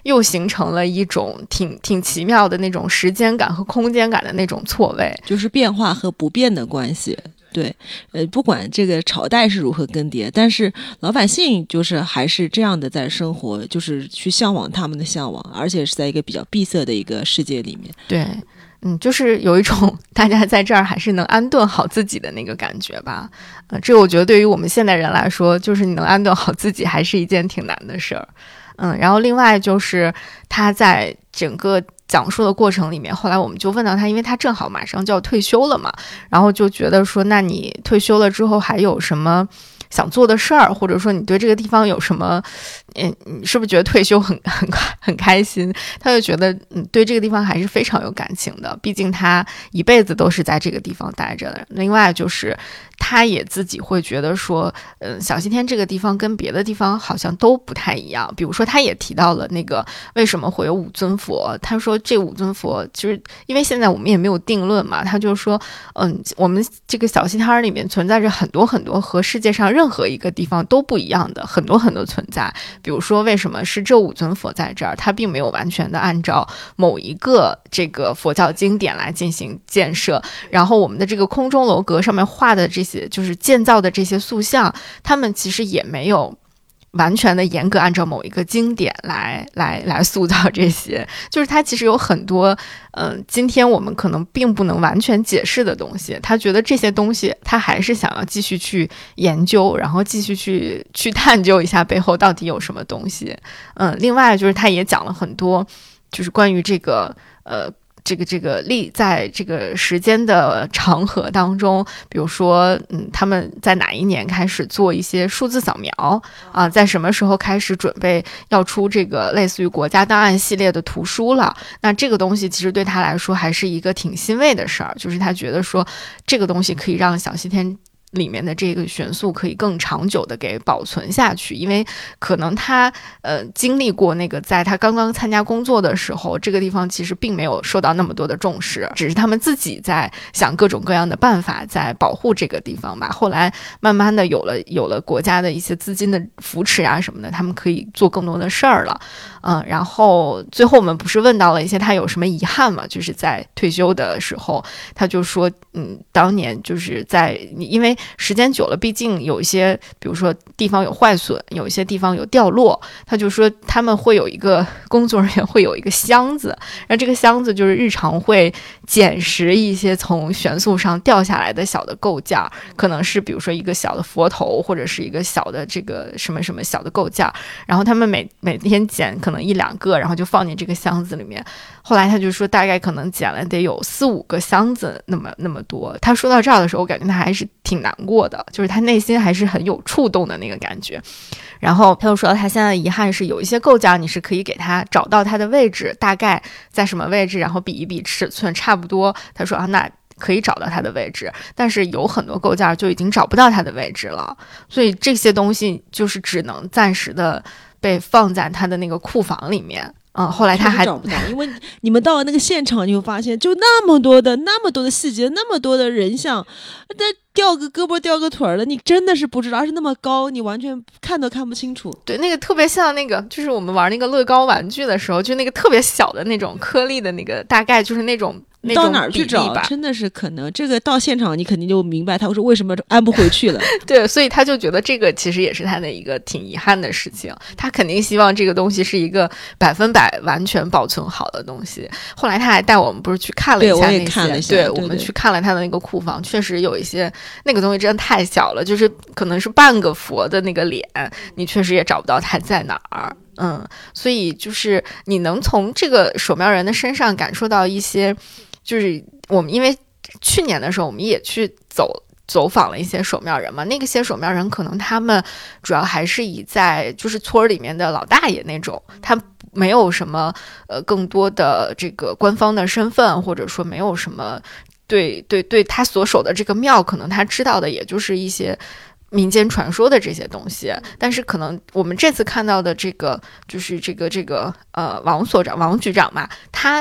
又形成了一种挺挺奇妙的那种时间感和空间感的那种错位， 就是变化和不变的关系。对，呃，不管这个朝代是如何更迭，但是老百姓就是还是这样的在生活，就是去向往他们的向往，而且是在一个比较闭塞的一个世界里面。 对，嗯，就是有一种大家在这儿还是能安顿好自己的那个感觉吧。呃，这我觉得对于我们现代人来说，就是你能安顿好自己，还是一件挺难的事儿。嗯，然后另外就是他在整个讲述的过程里面，后来我们就问到他，因为他正好马上就要退休了嘛，然后就觉得说，那你退休了之后还有什么想做的事儿，或者说你对这个地方有什么，嗯，你是不是觉得退休很很很开心？他就觉得，嗯，对这个地方还是非常有感情的，毕竟他一辈子都是在这个地方待着的。另外就是他也自己会觉得说，嗯，小西天这个地方跟别的地方好像都不太一样。比如说，他也提到了那个为什么会有五尊佛，他说这五尊佛就是因为现在我们也没有定论嘛，他就说，嗯，我们这个小西天里面存在着很多很多和世界上任何一个地方都不一样的很多很多存在。比如说，为什么是这五尊佛在这儿？他并没有完全的按照某一个这个佛教经典来进行建设。然后我们的这个空中楼阁上面画的这些，就是建造的这些塑像，他们其实也没有完全的严格按照某一个经典来来来塑造这些，就是它其实有很多嗯、呃，今天我们可能并不能完全解释的东西。他觉得这些东西他还是想要继续去研究，然后继续去去探究一下背后到底有什么东西。嗯，另外就是他也讲了很多就是关于这个呃这个这个历在这个时间的长河当中，比如说，嗯，他们在哪一年开始做一些数字扫描啊？在什么时候开始准备要出这个类似于国家档案系列的图书了？那这个东西其实对他来说还是一个挺欣慰的事儿，就是他觉得说这个东西可以让小西天里面的这个元素可以更长久的给保存下去，因为可能他呃经历过那个在他刚刚参加工作的时候，这个地方其实并没有受到那么多的重视，只是他们自己在想各种各样的办法在保护这个地方吧。后来慢慢的有了有了国家的一些资金的扶持啊什么的，他们可以做更多的事儿了。嗯，然后最后我们不是问到了一些他有什么遗憾嘛？就是在退休的时候，他就说，嗯，当年就是在因为时间久了，毕竟有一些，比如说地方有坏损，有一些地方有掉落，他就说他们会有一个工作人员会有一个箱子，然后这个箱子就是日常会捡拾一些从悬塑上掉下来的小的构件，可能是比如说一个小的佛头，或者是一个小的这个什么什么小的构件，然后他们每每天捡可能一两个，然后就放进这个箱子里面。后来他就说大概可能捡了得有四五个箱子那么那么多。他说到这儿的时候，我感觉他还是挺难过的，就是他内心还是很有触动的那个感觉。然后他又说他现在的遗憾是有一些构件你是可以给他找到他的位置，大概在什么位置，然后比一比尺寸差不多，他说啊那可以找到他的位置，但是有很多构件就已经找不到他的位置了，所以这些东西就是只能暂时的被放在他的那个库房里面。嗯，后来他还找不到，因为你们到了那个现场，你会发现就那么多的那么多的细节，那么多的人像，那掉个胳膊掉个腿的，你真的是不知道，而且那么高，你完全看都看不清楚。 对，那个特别像那个，就是我们玩那个乐高玩具的时候，就那个特别小的那种颗粒的那个，大概就是那种。 到哪儿去找？真的是可能这个到现场你肯定就明白他说为什么安不回去了。 对，所以他就觉得这个其实也是他的一个挺遗憾的事情。他肯定希望这个东西是一个百分百完全保存好的东西。后来他还带我们不是去看了一下那些， 对，我也看了一下， 对， 对对我们去看了他的那个库房，确实有一些那个东西真的太小了，就是可能是半个佛的那个脸，你确实也找不到他在哪儿。嗯，所以就是你能从这个守庙人的身上感受到一些。就是我们因为去年的时候我们也去走走访了一些守庙人嘛，那个些守庙人可能他们主要还是以在就是村里面的老大爷那种，他没有什么呃更多的这个官方的身份，或者说没有什么对对对他所守的这个庙，可能他知道的也就是一些民间传说的这些东西。但是可能我们这次看到的这个就是这个这个呃王所长王局长嘛，他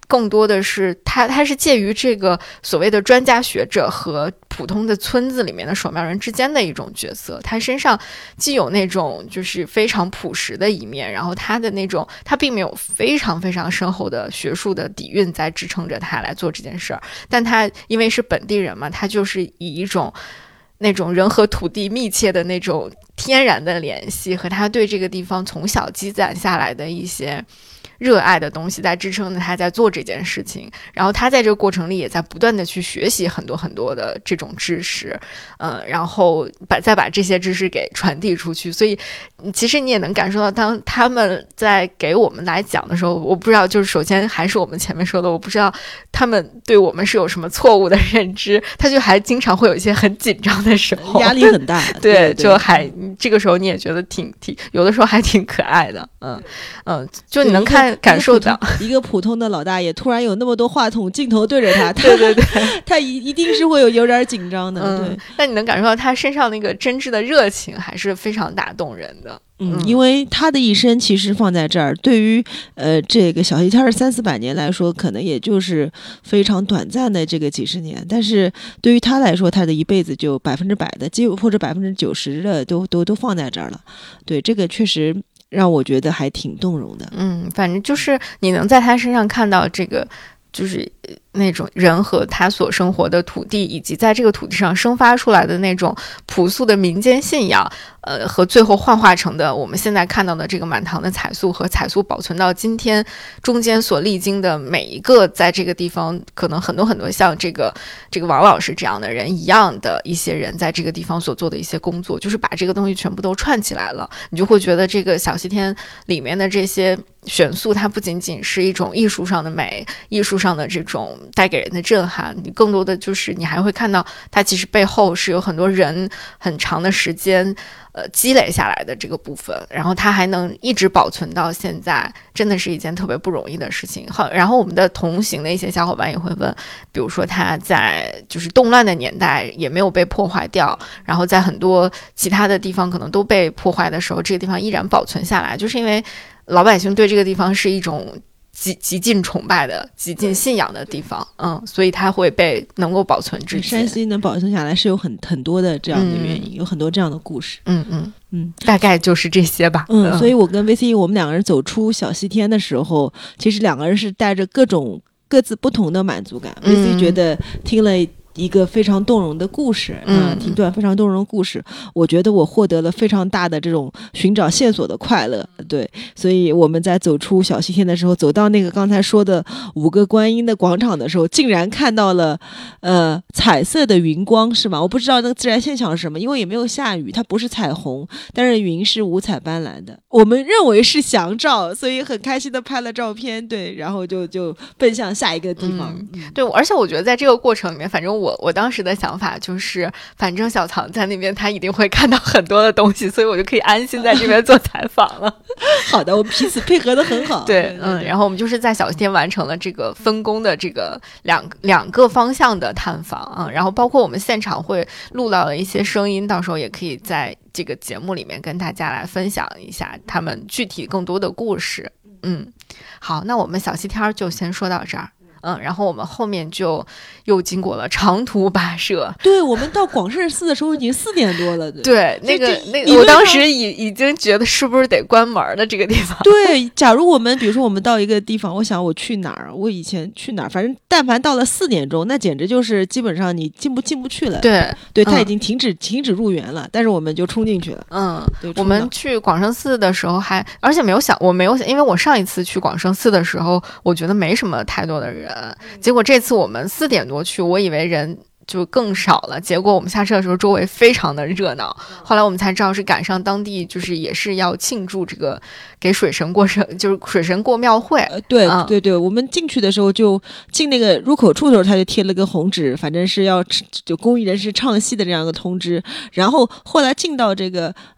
更多的是他他是介于这个所谓的专家学者和普通的村子里面的守庙人之间的一种角色。他身上既有那种就是非常朴实的一面，然后他的那种他并没有非常非常深厚的学术的底蕴在支撑着他来做这件事儿，但他因为是本地人嘛，他就是以一种那种人和土地密切的那种天然的联系，和他对这个地方从小积攒下来的一些热爱的东西在支撑着他在做这件事情。然后他在这个过程里也在不断的去学习很多很多的这种知识，嗯，然后把再把这些知识给传递出去。所以其实你也能感受到，当他们在给我们来讲的时候，我不知道，就是首先还是我们前面说的，我不知道他们对我们是有什么错误的认知，他就还经常会有一些很紧张的时候， 压力很大对, 对, 对， 就还这个时候你也觉得挺挺有的时候还挺可爱的，嗯嗯，就你能看感受到一个普通的老大爷突然有那么多话筒镜头对着他，他对对对， 他一一定是会有有点紧张的， 嗯， 对。 但你能感受到他身上那个真挚的热情还是非常打动人的。 嗯，因为他的一生其实放在这儿，对于呃这个小西天三四百年来说，可能也就是非常短暂的这个几十年，但是对于他来说，他的一辈子就百分之百的，几乎或者百分之九十的都都都放在这儿了。对，这个确实让我觉得还挺动容的。 嗯，反正就是你能在他身上看到这个，就是那种人和他所生活的土地，以及在这个土地上生发出来的那种朴素的民间信仰，呃，和最后幻化成的我们现在看到的这个满堂的彩塑，和彩塑保存到今天中间所历经的每一个在这个地方可能很多很多像这个这个王老师这样的人一样的一些人在这个地方所做的一些工作，就是把这个东西全部都串起来了，你就会觉得这个小西天里面的这些元素，它不仅仅是一种艺术上的美，艺术上的这种带给人的震撼，你更多的就是你还会看到它其实背后是有很多人很长的时间呃积累下来的这个部分，然后它还能一直保存到现在，真的是一件特别不容易的事情。好，然后我们的同行的一些小伙伴也会问，比如说它在就是动乱的年代也没有被破坏掉，然后在很多其他的地方可能都被破坏的时候，这个地方依然保存下来，就是因为老百姓对这个地方是一种极极尽崇拜的、极尽信仰的地方，嗯，所以它会被能够保存至今。 山西能保存下来是有很很多的这样的原因，嗯、有很多这样的故事。 嗯嗯嗯，大概就是这些吧。 嗯，嗯所以我跟 V C 我们两个人走出小西天的时候，其实两个人是带着各种各自不同的满足感。嗯、V C 觉得听了一个非常动容的故事，嗯、呃，听段非常动容的故事，我觉得我获得了非常大的这种寻找线索的快乐，对，所以我们在走出小西天的时候，走到那个刚才说的五个观音的广场的时候，竟然看到了呃彩色的云光，是吗？我不知道那个自然现象是什么，因为也没有下雨，它不是彩虹，但是云是五彩斑斓的，我们认为是祥兆，所以很开心的拍了照片，对，然后就就奔向下一个地方。 嗯、对，而且我觉得在这个过程里面，反正我我我当时的想法就是，反正小唐在那边，他一定会看到很多的东西，所以我就可以安心在这边做采访了。 好的，我们彼此配合的很好。 对， 对对对嗯，然后我们就是在小西天完成了这个分工的这个两两个方向的探访啊，然后包括我们现场会录到了一些声音，到时候也可以在这个节目里面跟大家来分享一下他们具体更多的故事。嗯，好，那我们小西天就先说到这儿。嗯，然后我们后面就又经过了长途跋涉。 对，我们到广胜寺的时候已经四点多了。对， 对那个那个，我当时已已经觉得是不是得关门了这个地方。 对，假如我们比如说我们到一个地方，我想我去哪儿，我以前去哪儿，反正但凡到了四点钟，那简直就是基本上你进不进不去了。 对， 对，他已经停止、嗯、停止入园了，但是我们就冲进去了。 嗯，我们去广胜寺的时候还，而且没有想，我没有想，因为我上一次去广胜寺的时候，我觉得没什么太多的人。结果这次我们四点多去，我以为人就更少了，结果我们下车的时候周围非常的热闹，后来我们才知道是赶上当地就是也是要庆祝这个给水神过生，就是水神过庙会。 呃、对、嗯、对对，我们进去的时候就进那个入口处的时候他就贴了个红纸，反正是要就公益人士唱戏的这样一个通知，然后后来进到这个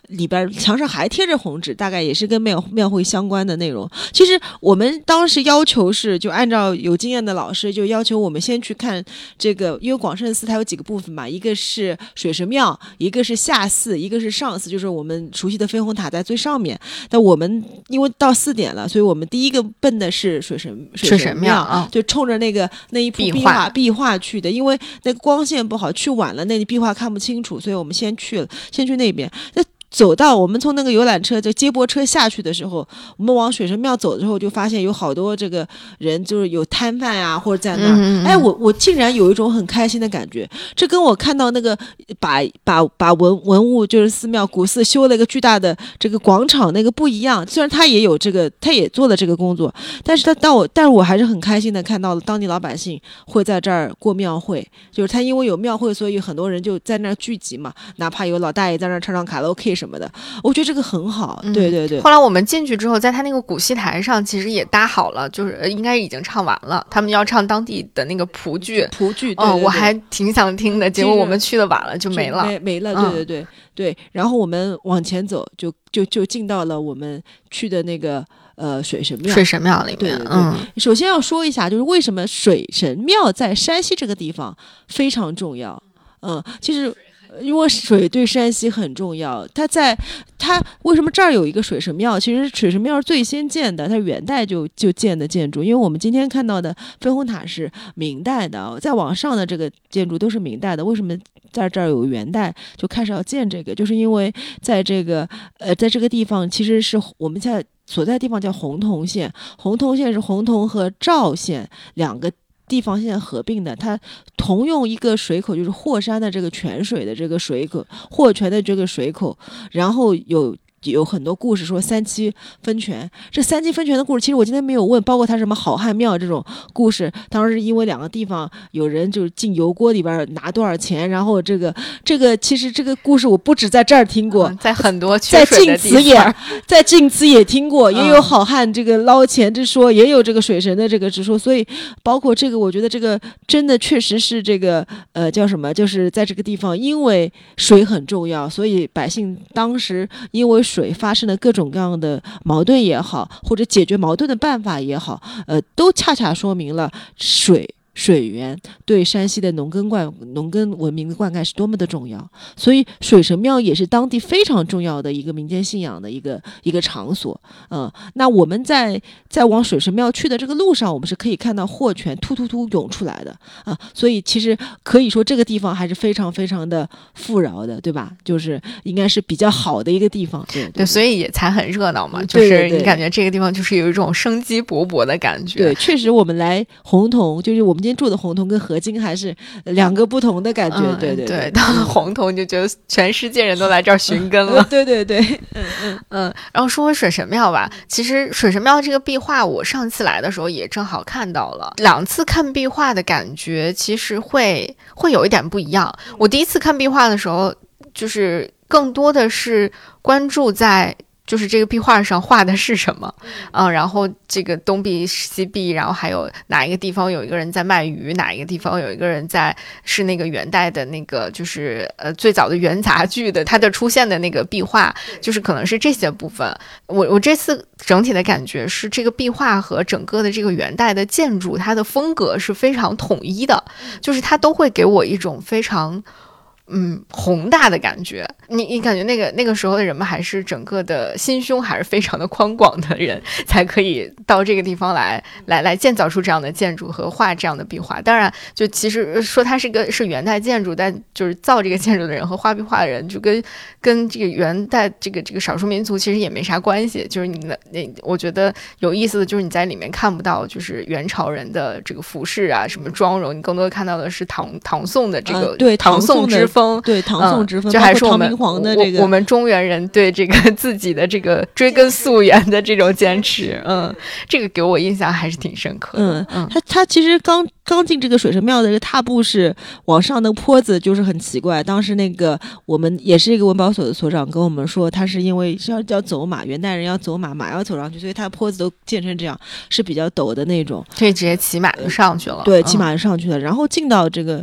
里边墙上还贴着红纸，大概也是跟庙庙会相关的内容。其实我们当时要求是，就按照有经验的老师就要求我们先去看这个，因为广胜寺它有几个部分嘛，一个是水神庙，一个是下寺，一个是上寺，就是我们熟悉的飞虹塔在最上面。但我们因为到四点了，所以我们第一个奔的是水神水神庙啊， 就冲着那个那一幅壁画壁画去的，因为那个光线不好，去晚了那壁画看不清楚，所以我们先去了，先去那边。那走到我们从那个游览车就接驳车下去的时候，我们往水神庙走的时候，就发现有好多这个人，就是有摊贩呀、啊，或者在那儿。嗯嗯哎，我我竟然有一种很开心的感觉，这跟我看到那个把把把文文物就是寺庙古寺修了一个巨大的这个广场那个不一样。虽然他也有这个，他也做了这个工作，但是他当我但是我还是很开心的看到了当地老百姓会在这儿过庙会，就是他因为有庙会，所以很多人就在那儿聚集嘛，哪怕有老大爷在那儿唱唱卡拉 OK。什么的，我觉得这个很好，嗯、对对对。 后来我们进去之后，在他那个古戏台上，其实也搭好了，就是应该已经唱完了。他们要唱当地的那个蒲剧， 蒲剧， 哦，我还挺想听的，结果我们去的晚了，就没了， 没没了。对对对、嗯、对。然后我们往前走，就就就进到了我们去的那个呃水神庙， 水神庙里面。 对对对。 嗯， 首先要说一下，就是为什么水神庙在山西这个地方非常重要。嗯，其实。因为水对山西很重要，它在它为什么这儿有一个水神庙？其实水神庙是最先建的，它元代就就建的建筑。因为我们今天看到的飞虹塔是明代的，再往上的这个建筑都是明代的。为什么在这儿有元代就开始要建这个？就是因为在这个呃，在这个地方，其实是我们现在所在的地方叫洪洞县，洪洞县是洪洞和赵县两个地方现在合并的，它同用一个水口，就是霍山的这个泉水的这个水口，霍泉的这个水口，然后有有很多故事说三七分泉，这三七分泉的故事，其实我今天没有问，包括它什么好汉庙这种故事，当时因为两个地方有人就是进油锅里边拿多少钱，然后这个这个其实这个故事我不止在这儿听过， 嗯、在很多在晋祠也在晋祠也听过，也有好汉这个捞钱之说，也有这个水神的这个之说，所以包括这个，我觉得这个真的确实是这个呃叫什么，就是在这个地方，因为水很重要，所以百姓当时因为水发生了各种各样的矛盾也好，或者解决矛盾的办法也好，呃，都恰恰说明了水水源对山西的农耕灌农耕文明的灌溉是多么的重要。所以水神庙也是当地非常重要的一个民间信仰的一个一个场所。嗯，那我们在在往水神庙去的这个路上，我们是可以看到霍泉突突突涌出来的啊，所以其实可以说这个地方还是非常非常的富饶的，对吧？就是应该是比较好的一个地方。对 对, 对，所以也才很热闹嘛，就是你感觉这个地方就是有一种生机勃勃的感觉。 对，确实我们来洪洞，就是我们今天住的洪洞跟河津还是两个不同的感觉。嗯、对对对, 对，到了洪洞就觉得全世界人都来这儿寻根了。 对对对，嗯嗯嗯。然后说回水神庙吧，其实水神庙这个壁画，我上次来的时候也正好看到了。两次看壁画的感觉其实会会有一点不一样。我第一次看壁画的时候，就是更多的是关注在。就是这个壁画上画的是什么，嗯，然后这个东壁西壁，然后还有哪一个地方有一个人在卖鱼，哪一个地方有一个人在是那个元代的那个就是呃最早的元杂剧的它的出现的那个壁画，就是可能是这些部分。我我这次整体的感觉是这个壁画和整个的这个元代的建筑，它的风格是非常统一的，就是它都会给我一种非常。嗯，宏大的感觉，你你感觉那个那个时候的人们还是整个的心胸还是非常的宽广的人，才可以到这个地方来来来建造出这样的建筑和画这样的壁画。当然，就其实说它是个是元代建筑，但就是造这个建筑的人和画壁画的人，就跟跟这个元代这个这个少数民族其实也没啥关系。就是你的那，我觉得有意思的就是你在里面看不到就是元朝人的这个服饰啊，什么妆容，你更多的看到的是唐唐宋的这个、 呃、对唐宋之风。 对唐宋之风、 嗯，就还是我们唐的这个我, 我们中原人对这个自己的这个追根溯源的这种坚持，嗯，这个给我印象还是挺深刻的。 嗯嗯，他他其实刚刚进这个水神庙的这个踏步是往上的坡子，就是很奇怪。当时那个我们也是一个文保所的所长跟我们说，他是因为是要要走马，元代人要走马，马要走上去，所以他的坡子都建成这样，是比较陡的那种， 可以直接骑马就上去了。 对，骑马就上去了，嗯、然后进到这个。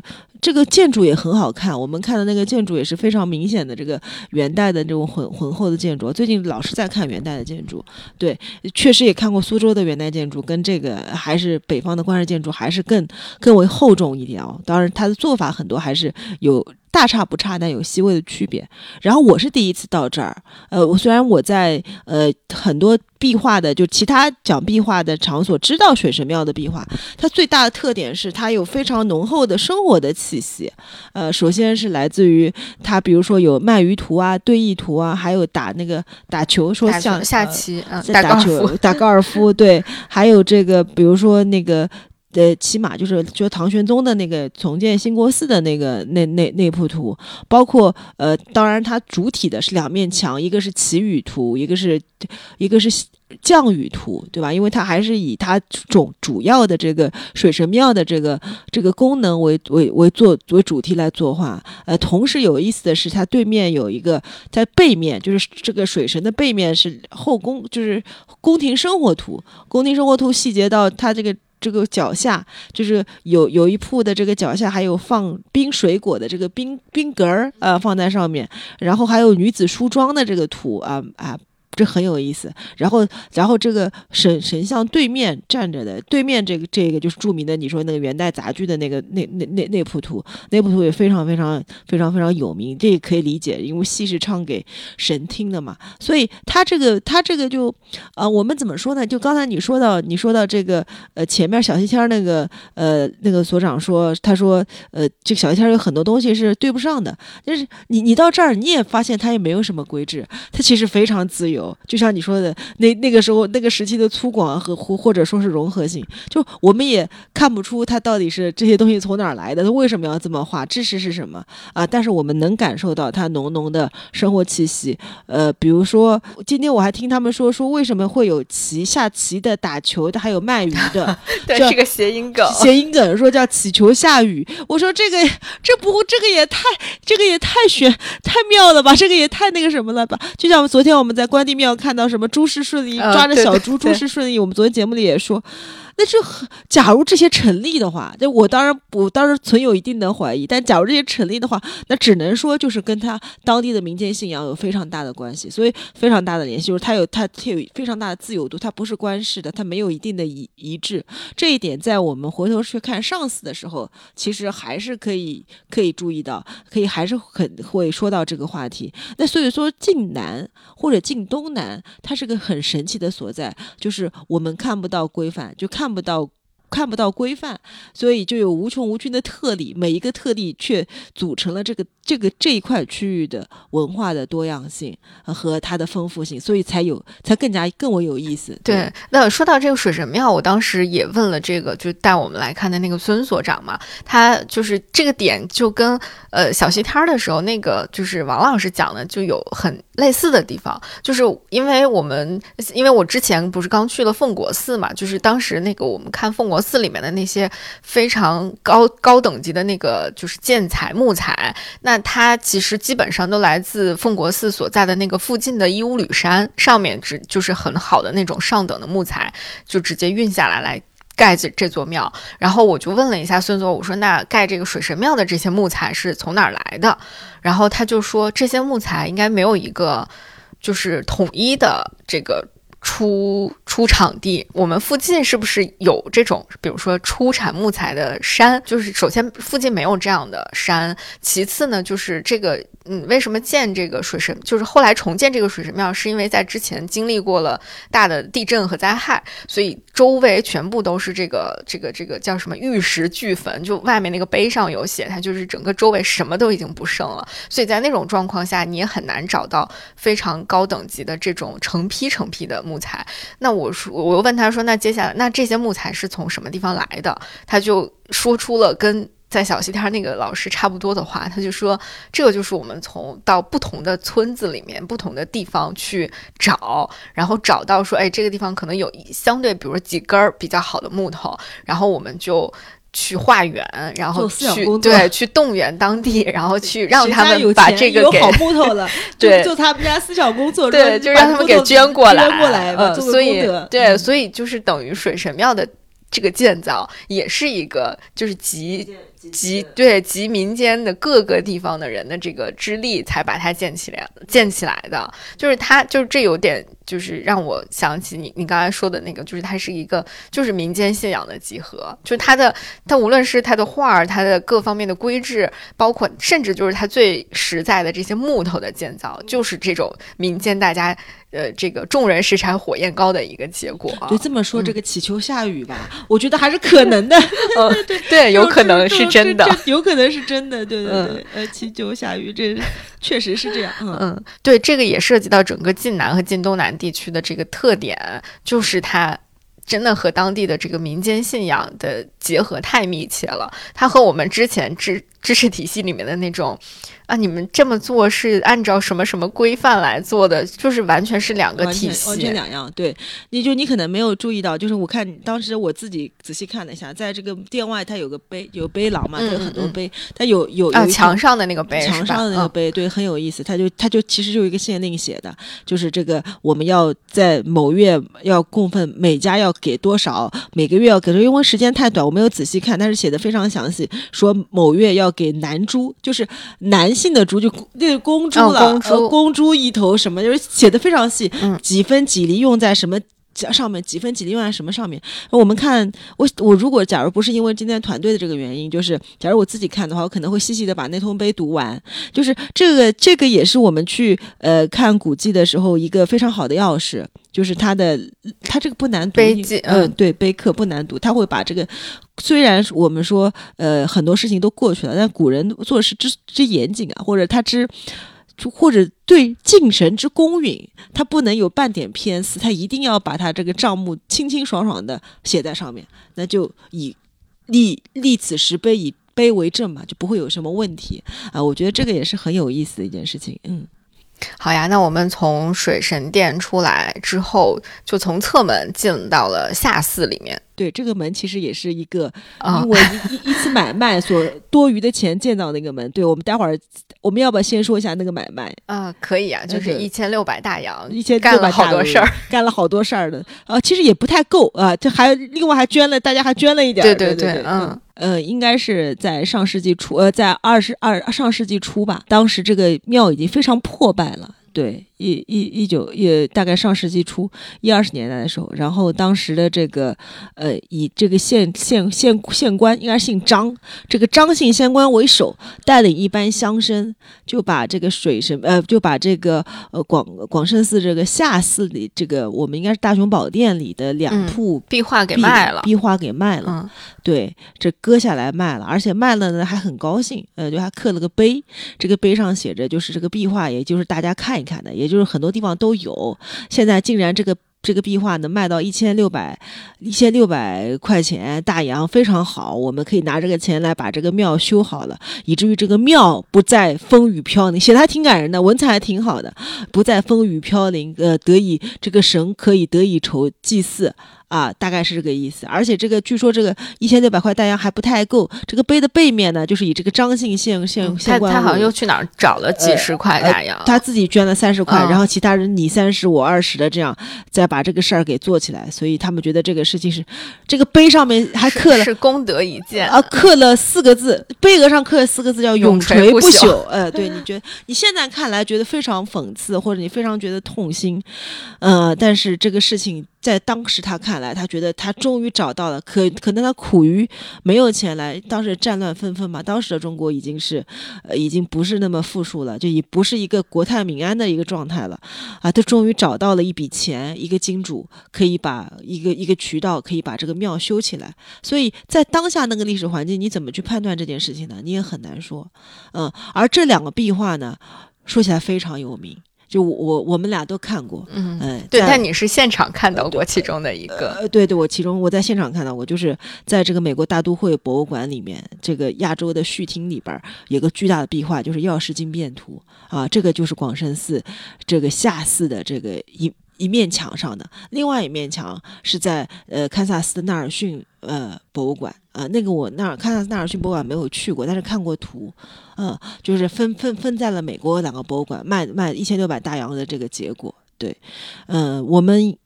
这个建筑也很好看，我们看的那个建筑也是非常明显的这个元代的这种浑浑厚的建筑。最近老是在看元代的建筑，对，确实也看过苏州的元代建筑，跟这个还是北方的官式建筑还是更更为厚重一点哦。当然，它的做法很多还是有大差不差，但有细微的区别。然后我是第一次到这儿，呃，我虽然我在呃很多壁画的就其他讲壁画的场所知道水神庙的壁画，它最大的特点是它有非常浓厚的生活的气息。呃，首先是来自于它，比如说有鳗鱼图啊、对弈图啊，还有打那个打球，说像下棋， 呃、 打打球、打高尔夫，对，还有这个，比如说那个。呃，骑马就是就唐玄宗的那个重建兴国寺的那个那那那幅图，包括呃，当然它主体的是两面墙，一个是祈雨图，一个是一个是降雨图，对吧？因为它还是以它主主要的这个水神庙的这个这个功能为为为做为主题来作画。呃，同时有意思的是，它对面有一个在背面，就是这个水神的背面是后宫，就是宫廷生活图，宫廷生活图细节到它这个。这个脚下就是有有一铺的这个脚下还有放冰水果的这个冰冰格儿啊放在上面，然后还有女子梳妆的这个图啊啊。这很有意思，然后，然后这个神神像对面站着的，对面这个这个就是著名的，你说那个元代杂剧的那个那那那那幅图，那幅图也非常非常非常非常有名，这也可以理解，因为戏是唱给神听的嘛，所以他这个他这个就，呃，我们怎么说呢？就刚才你说到你说到这个呃前面小西天那个呃那个所长说，他说呃这个小西天有很多东西是对不上的，但是你你到这儿你也发现他也没有什么规制，他其实非常自由。就像你说的，那那个时候那个时期的粗犷和或者说是融合性，就我们也看不出它到底是这些东西从哪儿来的，它为什么要这么画，知识是什么啊？但是我们能感受到它浓浓的生活气息。呃，比如说今天我还听他们说说为什么会有棋下棋的、打球的，还有鳗鱼的， 对，是个谐音梗。 谐音梗说叫祈求下雨，我说这个这不这个也太这个也太玄太妙了吧，这个也太那个什么了吧？就像昨天我们在关帝庙看到什么诸事顺利，抓着小猪诸事顺利，我们昨天节目里也说。那这假如这些成立的话，就我当然我当然存有一定的怀疑，但假如这些成立的话，那只能说就是跟他当地的民间信仰有非常大的关系，所以非常大的联系，就是他有他他有非常大的自由度，他不是官式的，他没有一定的一一致，这一点在我们回头去看上巳的时候，其实还是可以可以注意到，可以还是很会说到这个话题。那所以说晋南或者晋东南，它是个很神奇的所在，就是我们看不到规范，就看不到看不到规范，所以就有无穷无尽的特例，每一个特例却组成了这个这个这一块区域的文化的多样性和它的丰富性，所以才有才更加更为有意思。 对，对，那说到这个水神庙，我当时也问了这个就带我们来看的那个孙所长嘛，他就是这个点就跟呃小西天的时候那个就是王老师讲的就有很类似的地方，就是因为我们因为我之前不是刚去了奉国寺嘛，就是当时那个我们看奉国寺里面的那些非常高高等级的那个就是建材木材，那它其实基本上都来自奉国寺所在的那个附近的义乌吕山上面，只就是很好的那种上等的木材，就直接运下来来盖这这座庙。然后我就问了一下孙总，我说那盖这个水神庙的这些木材是从哪儿来的？然后他就说这些木材应该没有一个就是统一的这个出出场地，我们附近是不是有这种比如说出产木材的山？就是首先附近没有这样的山，其次呢就是这个嗯，为什么建这个水神，就是后来重建这个水神庙，是因为在之前经历过了大的地震和灾害，所以周围全部都是这个这个这个叫什么玉石俱焚，就外面那个碑上有写，它就是整个周围什么都已经不剩了，所以在那种状况下，你也很难找到非常高等级的这种成批成批的木材。那我说，我又问他说，那接下来那这些木材是从什么地方来的？他就说出了跟在小西天那个老师差不多的话，他就说这个就是我们从到不同的村子里面不同的地方去找，然后找到说哎这个地方可能有相对比如说几根比较好的木头，然后我们就去化缘，然后去对去动员当地，然后去让他们把这个给有好木头了， 对， 做他们家思想工作， 对，就让他们给捐过来， 捐过来， 嗯，所以对、 嗯， 所以就是等于水神庙的这个建造也是一个就是集集对集民间的各个地方的人的这个之力，才把它建起来建起来的。就是它，就是这有点，就是让我想起你你刚才说的那个，就是它是一个就是民间信仰的集合。就是它的，它无论是它的画，它的各方面的规制，包括甚至就是它最实在的这些木头的建造，就是这种民间大家呃这个众人拾柴火焰高的一个结果。 对，这么说、嗯、这个祈求下雨吧，我觉得还是可能的。 嗯，对对对，有可能是真的， 有可能是真的，对对对，嗯、呃，祈求下雨，这确实是这样。嗯嗯，对，这个也涉及到整个晋南和晋东南地区的这个特点，就是它真的和当地的这个民间信仰的结合太密切了。它和我们之前知知识体系里面的那种啊，你们这么做是按照什么什么规范来做的，就是完全是两个体系， 完全两样。对，你就你可能没有注意到，就是我看当时我自己仔细看了一下，在这个店外它有个碑，有碑廊嘛，它有很多碑，它有有有、 啊、墙上的那个碑， 墙上的那个碑，对，很有意思。它就它就其实就有一个县令写的，就是这个我们要在某月要供奉，每家要给多少，每个月要给多少，因为时间太短，我没有仔细看，但是写的非常详细，说某月要给男猪，就是男性的猪，就那个公猪了， 哦、公猪、 呃、公猪一头什么，就是写的非常细， 嗯、 几分几厘用在什么上面，几分几厘用在什么上面。我们看我我如果假如不是因为今天团队的这个原因，就是假如我自己看的话，我可能会细细的把那通碑读完。就是这个这个也是我们去呃看古迹的时候一个非常好的钥匙。就是它的，它这个不难读， 碑记， 嗯、呃，对，碑刻不难读，他会把这个，虽然我们说，呃，很多事情都过去了，但古人做事之之严谨啊，或者他之，或者对敬神之公允，他不能有半点偏私，他一定要把他这个账目清清爽爽的写在上面，那就以立立此石碑，以碑为证嘛，就不会有什么问题啊。我觉得这个也是很有意思的一件事情，嗯。 好呀，那我们从水神殿出来之后，就从侧门进到了下寺里面。 对，这个门其实也是一个因为一、哦、一次买卖所多余的钱建造那个门。对，我们待会儿我们要不要先说一下那个买卖啊、呃？可以啊，就是一千六百大洋， 一千干了好多事儿， 干了好多事儿的啊、呃。其实也不太够啊，这还另外还捐了，大家还捐了一点。 对对对, 对, 对，嗯。 呃，应该是在上世纪初，呃，在二十二上世纪初吧。当时这个庙已经非常破败了，对，一一一九也大概上世纪初一二十年代的时候，然后当时的这个呃，以这个县县县县官应该姓张，这个张姓县官为首，带领一班乡绅，就把这个水神呃，就把这个呃广广胜寺这个下寺里这个我们应该是大雄宝殿里的两铺、 嗯、壁画给卖了， 壁画给卖了， 嗯、 对，这割下来卖了，而且卖了呢还很高兴，呃，就还刻了个碑，这个碑上写着就是这个壁画，也就是大家看一看的，也就是很多地方都有。现在竟然这个这个壁画能卖到一千六百一千六百块钱大洋，非常好，我们可以拿这个钱来把这个庙修好了，以至于这个庙不再风雨飘零，写的还挺感人的，文采还挺好的，不再风雨飘零，呃，得以这个神可以得以酬祭祀。啊，大概是这个意思。而且这个据说这个一千六百块大洋还不太够，这个碑的背面呢，就是以这个张姓县县县官， 他他好像又去哪儿找了几十块大洋， 呃呃、他自己捐了三十块、 嗯， 然后其他人你三十我二十的这样，再把这个事儿给做起来。所以他们觉得这个事情是，这个碑上面还刻了是功德一件啊，刻了四个字，碑额上刻了四个字叫永垂不朽。呃，对，你觉得你现在看来觉得非常讽刺，或者你非常觉得痛心，呃，但是这个事情。在当时他看来，他觉得他终于找到了，可可能他苦于没有钱来，当时战乱纷纷嘛，当时的中国已经是，呃，已经不是那么富庶了，就已不是一个国泰民安的一个状态了，啊，他终于找到了一笔钱，一个金主可以把一个一个渠道可以把这个庙修起来，所以在当下那个历史环境，你怎么去判断这件事情呢？你也很难说，嗯，而这两个壁画呢，说起来非常有名。就我我们俩都看过， 嗯， 呃、 对，但你是现场看到过其中的一个， 呃，对对，我其中我在现场看到过，就是在这个美国大都会博物馆里面，这个亚洲的序厅里边有个巨大的壁画，就是《药师经变图》啊，这个就是广胜寺这个下寺的这个一一面墙上的，另外一面墙是在呃堪萨斯的纳尔逊呃博物馆。呃，那个我那儿堪萨斯纳尔逊博物馆没有去过，但是看过图，嗯、呃，就是分分分在了美国两个博物馆，卖卖一千六百大洋的这个结果，对，嗯、呃，我们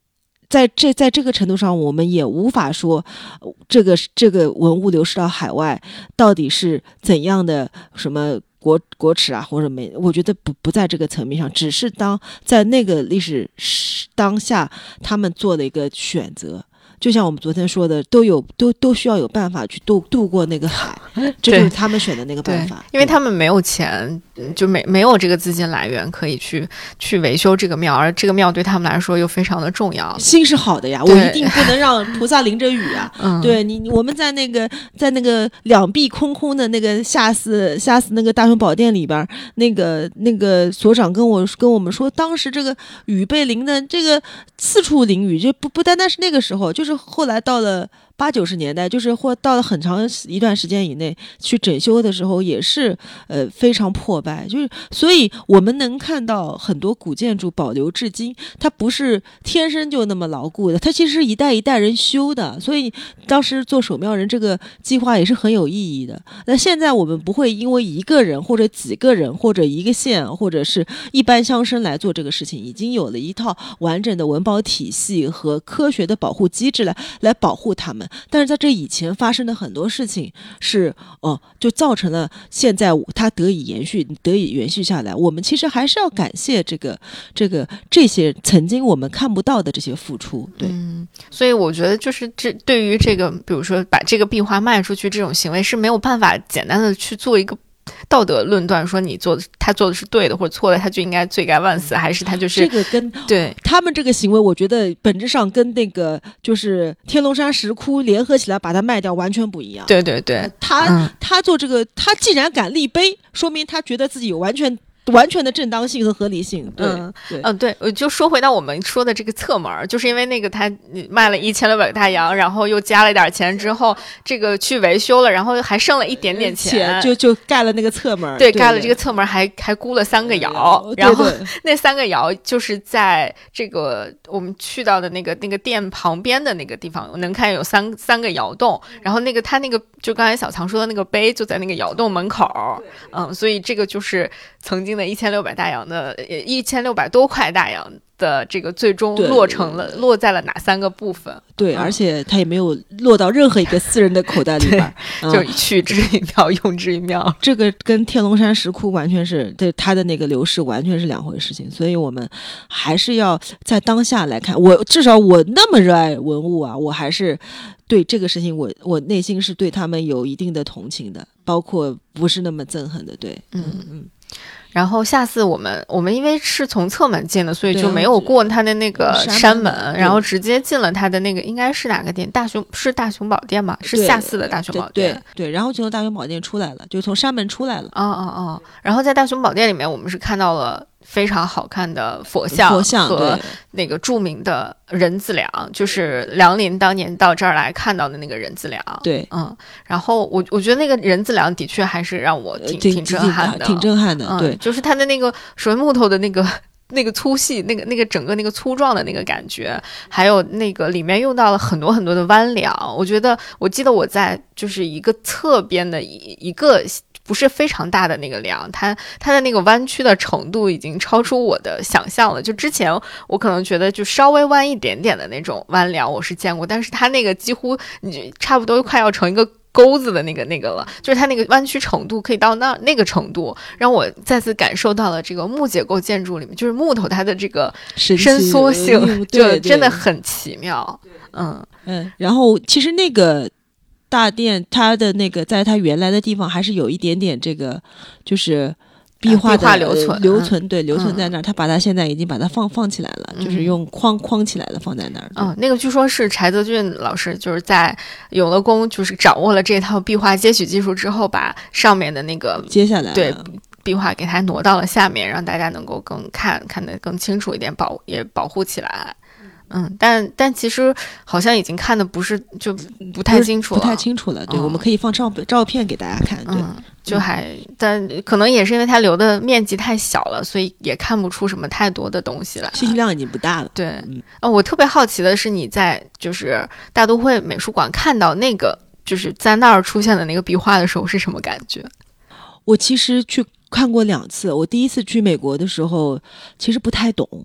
在这在这个程度上，我们也无法说这个这个文物流失到海外到底是怎样的什么国国耻啊，或者没，我觉得不不在这个层面上，只是当在那个历史当下，他们做了一个选择。就像我们昨天说的，都有都都需要有办法去渡渡过那个海，这就是他们选的那个办法。 因为他们没有钱，就没没有这个资金来源可以去去维修这个庙，而这个庙对他们来说又非常的重要。 心是好的呀，我一定不能让菩萨淋着雨啊！ 嗯、 对你，我们在那个在那个两壁空空的那个下寺下寺那个大雄宝殿里边，那个那个所长跟我跟我们说，当时这个雨被淋的这个四处淋雨，就不不单单是那个时候，就是后来到了八九十年代，就是或到了很长一段时间以内去整修的时候，也是呃非常破败。就是所以我们能看到很多古建筑保留至今，它不是天生就那么牢固的，它其实是一代一代人修的。所以当时做守庙人这个计划也是很有意义的。那现在我们不会因为一个人或者几个人或者一个县或者是一般乡绅来做这个事情，已经有了一套完整的文保体系和科学的保护机制来来保护他们。但是在这以前发生的很多事情是哦，就造成了现在它得以延续得以延续下来。我们其实还是要感谢这个这个这些曾经我们看不到的这些付出。对， 嗯，所以我觉得就是这对于这个比如说把这个壁画卖出去这种行为是没有办法简单的去做一个道德论断，说你做的他做的是对的或者错的，他就应该罪该万死，还是他就是这个跟对他们这个行为，我觉得本质上跟那个就是天龙山石窟联合起来把它卖掉完全不一样。 对对对， 他、 嗯、 他做这个，他既然敢立碑，说明他觉得自己有完全。完全的正当性和合理性。对， 嗯对， 嗯，对，我就说回到我们说的这个侧门，就是因为那个他卖了一千六百个大洋，然后又加了一点钱之后，这个去维修了，然后还剩了一点点钱， 就就盖了那个侧门。 对，盖了这个侧门，还还估了三个窑，然后那三个窑就是在这个我们去到的那个那个店旁边的那个地方，能看有三三个窑洞，然后那个他那个就刚才小藏说的那个碑就在那个窑洞门口，嗯，所以这个就是曾经的一千六百大洋的一千六百多块大洋的这个最终落成了落在了哪三个部分？ 对， 嗯、 而且它也没有落到任何一个私人的口袋里边， 嗯、就取之于庙，用之于庙。 这个跟天龙山石窟完全是对它的那个流逝完全是两回事情，所以我们还是要在当下来看。我至少我那么热爱文物啊，我还是对这个事情我我内心是对他们有一定的同情的，包括不是那么憎恨的。对， 嗯嗯。然后下次我们我们因为是从侧门进的，所以就没有啊过他的那个山门， 门然后直接进了他的那个应该是哪个店？大雄是大雄宝殿吗？是下寺的大雄宝殿。 对 对, 对，然后就从大雄宝殿出来了，就从山门出来了。 哦哦哦！然后在大雄宝殿里面，我们是看到了非常好看的佛像， 佛像和那个著名的人字梁，就是梁林当年到这儿来看到的那个人字梁。 对， 嗯，然后我我觉得那个人字梁的确还是让我挺挺挺震撼的， 挺震撼的。对， 嗯、就是它的那个水木头的那个。那个粗细，那个那个整个那个粗壮的那个感觉，还有那个里面用到了很多很多的弯梁。我觉得，我记得我在就是一个侧边的一一个不是非常大的那个梁，它它的那个弯曲的程度已经超出我的想象了。就之前我可能觉得就稍微弯一点点的那种弯梁我是见过，但是它那个几乎你差不多快要成一个钩子的那个那个了，就是它那个弯曲程度可以到那那个程度，让我再次感受到了这个木结构建筑里面，就是木头它的这个伸缩性， 嗯、 就真的很奇妙。嗯嗯，然后其实那个大殿它的那个在它原来的地方还是有一点点这个就是壁画的、 啊、壁画留存、 呃、留存对留存在那儿、 嗯、 他把它现在已经把它放放起来了、嗯、就是用框框起来了放在那儿。 嗯，那个据说是柴泽俊老师就是在永乐宫就是掌握了这套壁画接取技术之后，把上面的那个接下来对壁画给它挪到了下面，让大家能够更看看得更清楚一点，保也保护起来。嗯，但但其实好像已经看的不是就不太清楚了， 不太清楚了。对、嗯，我们可以放照照片给大家看。对， 嗯、就还、嗯、但可能也是因为它留的面积太小了，所以也看不出什么太多的东西来。 信息量已经不大了。 对， 嗯， 呃，我特别好奇的是，你在就是大都会美术馆看到那个就是在那儿出现的那个壁画的时候是什么感觉？ 我其实去看过两次，我第一次去美国的时候其实不太懂。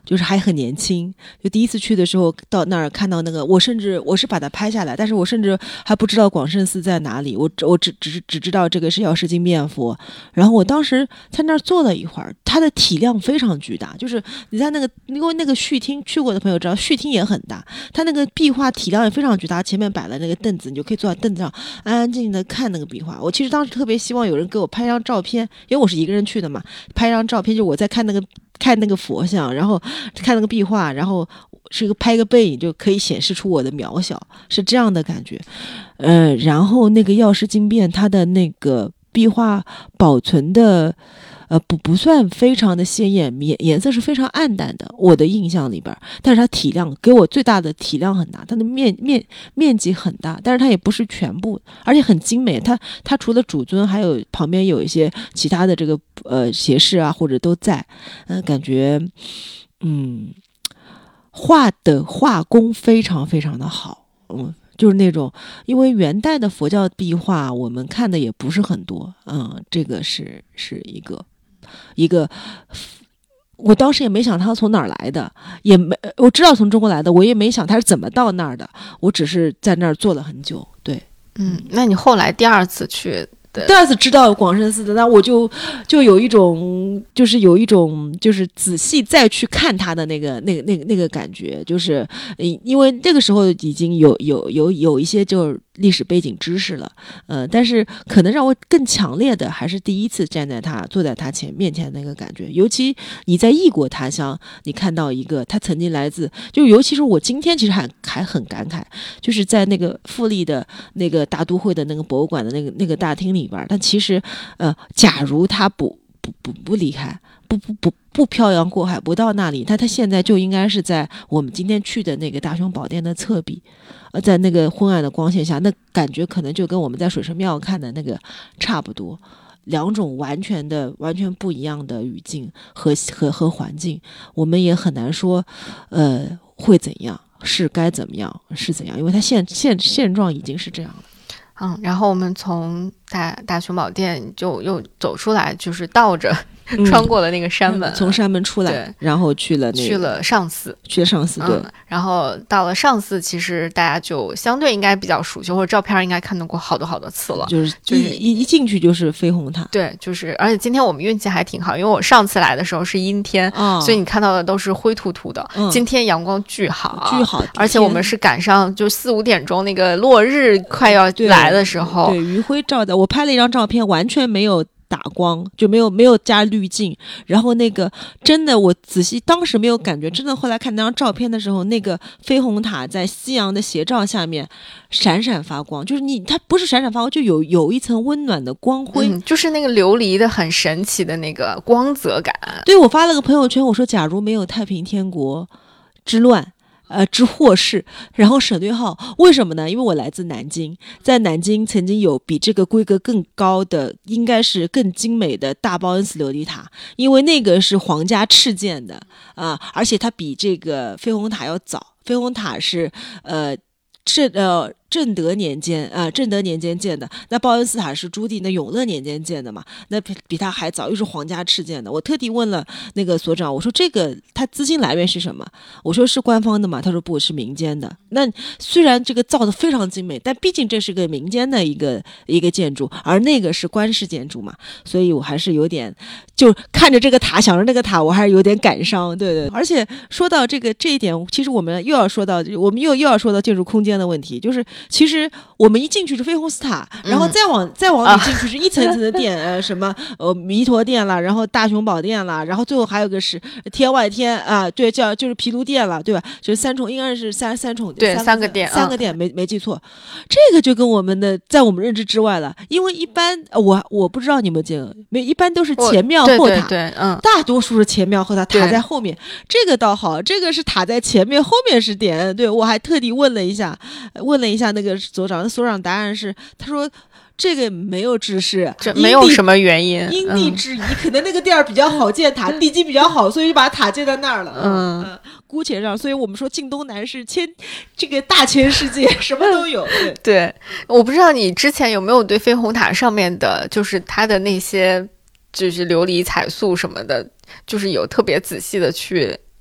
就是还很年轻，就第一次去的时候到那儿看到那个，我甚至我是把它拍下来，但是我甚至还不知道广胜寺在哪里，我我只只只知道这个是药师金变佛。然后我当时在那儿坐了一会儿，它的体量非常巨大，就是你在那个因为那个续厅去过的朋友知道，续厅也很大，它那个壁画体量也非常巨大，前面摆了那个凳子，你就可以坐在凳子上安安静静的看那个壁画。我其实当时特别希望有人给我拍张照片，因为我是一个人去的嘛，拍张照片就我在看那个看那个佛像，然后看那个壁画，然后是一个拍个背影就可以显示出我的渺小，是这样的感觉。呃，然后那个药师经变它的那个壁画保存的呃不不算非常的鲜艳，颜颜色是非常暗淡的，我的印象里边，但是它体量给我最大的体量很大，它的面面面积很大，但是它也不是全部，而且很精美。它它除了主尊，还有旁边有一些其他的这个呃斜饰啊，或者都在，嗯、呃，感觉嗯画的画工非常非常的好，嗯。就是那种，因为元代的佛教壁画我们看的也不是很多，嗯，这个是是一个一个，我当时也没想他从哪儿来的，也没我知道从中国来的，我也没想他是怎么到那儿的，我只是在那儿坐了很久。对， 嗯，那你后来第二次去？ 第二次知道广胜寺的，那我就就有一种，就是有一种，就是仔细再去看他的那个那个那个那个感觉，就是因为那个时候已经有有有有一些就是历史背景知识了，呃，但是可能让我更强烈的还是第一次站在他坐在他前面前那个感觉，尤其你在异国他乡，你看到一个他曾经来自，就尤其是我今天其实还还很感慨，就是在那个富丽的那个大都会的那个博物馆的那个那个大厅里。但其实，呃，假如他不不不不离开，不不不不漂洋过海不到那里，他他现在就应该是在我们今天去的那个大雄宝殿的侧壁，呃，在那个昏暗的光线下，那感觉可能就跟我们在水神庙看的那个差不多，两种完全的完全不一样的语境和和和环境，我们也很难说，呃，会怎样，是该怎么样，是怎样，因为他现现现状已经是这样了。 嗯，然后我们从大大雄宝殿就又走出来，就是倒着、嗯、穿过了那个山门， 从山门出来，然后去了那个去了上寺， 去了上寺，对、 嗯。然后到了上寺，其实大家就相对应该比较熟悉，或者照片应该看到过好多好多次了。 就是就是一一进去就是飞虹塔， 对，就是而且今天我们运气还挺好，因为我上次来的时候是阴天，哦、所以你看到的都是灰秃秃的。嗯、今天阳光巨好， 巨好， 而且我们是赶上就四五点钟那个落日快要来的时候， 对，对余晖照的。我拍了一张照片，完全没有打光，就没有没有加滤镜，然后那个真的我仔细当时没有感觉，真的后来看那张照片的时候，那个飞虹塔在夕阳的斜照下面闪闪发光，就是你它不是闪闪发光，就有有一层温暖的光辉、 嗯、就是那个琉璃的很神奇的那个光泽感。 对，我发了个朋友圈，我说假如没有太平天国之乱呃，之祸事，然后省略号，为什么呢？因为我来自南京，在南京曾经有比这个规格更高的，应该是更精美的大报恩寺琉璃塔，因为那个是皇家敕建的啊、呃，而且它比这个飞虹塔要早，飞虹塔是呃正呃正德年间啊、呃，正德年间建的，那报恩寺塔是朱棣那永乐年间建的嘛，那比比它还早，又是皇家敕建的。我特地问了那个所长，我说这个它资金来源是什么？我说是官方的嘛，他说不是民间的。那虽然这个造的非常精美，但毕竟这是个民间的一个一个建筑，而那个是官式建筑嘛，所以我还是有点就看着这个塔，想着那个塔，我还是有点感伤，对对。而且说到这个这一点，其实我们又要说到，我们又又要说到建筑空间的问题，就是。其实我们一进去是飞虹寺塔，然后再往、嗯、再往里进去是一层层的殿，呃，什么呃弥陀殿啦，然后大雄宝殿啦，然后最后还有个是天外天啊，对，叫就是毗卢殿了，对吧？就是三重，应该是三三重， 对， 三三个殿， 三个殿，嗯、没没记错。这个就跟我们的在我们认知之外了，因为一般我我不知道你们见没，一般都是前庙后塔， 对对对，嗯， 大多数是前庙后塔，塔在后面。这个倒好，这个是塔在前面，后面是殿。对，我还特地问了一下，问了一下那个所长，所长答案是，他说这个没有指示， 这没有什么原因， 因地制宜、嗯，可能那个地儿比较好建塔，地基比较好，所以就把塔建在那儿了。嗯，嗯姑且让，所以我们说晋东南是千这个大千世界，什么都有。对， 对，我不知道你之前有没有对飞虹塔上面的，就是它的那些就是琉璃彩塑什么的，就是有特别仔细的去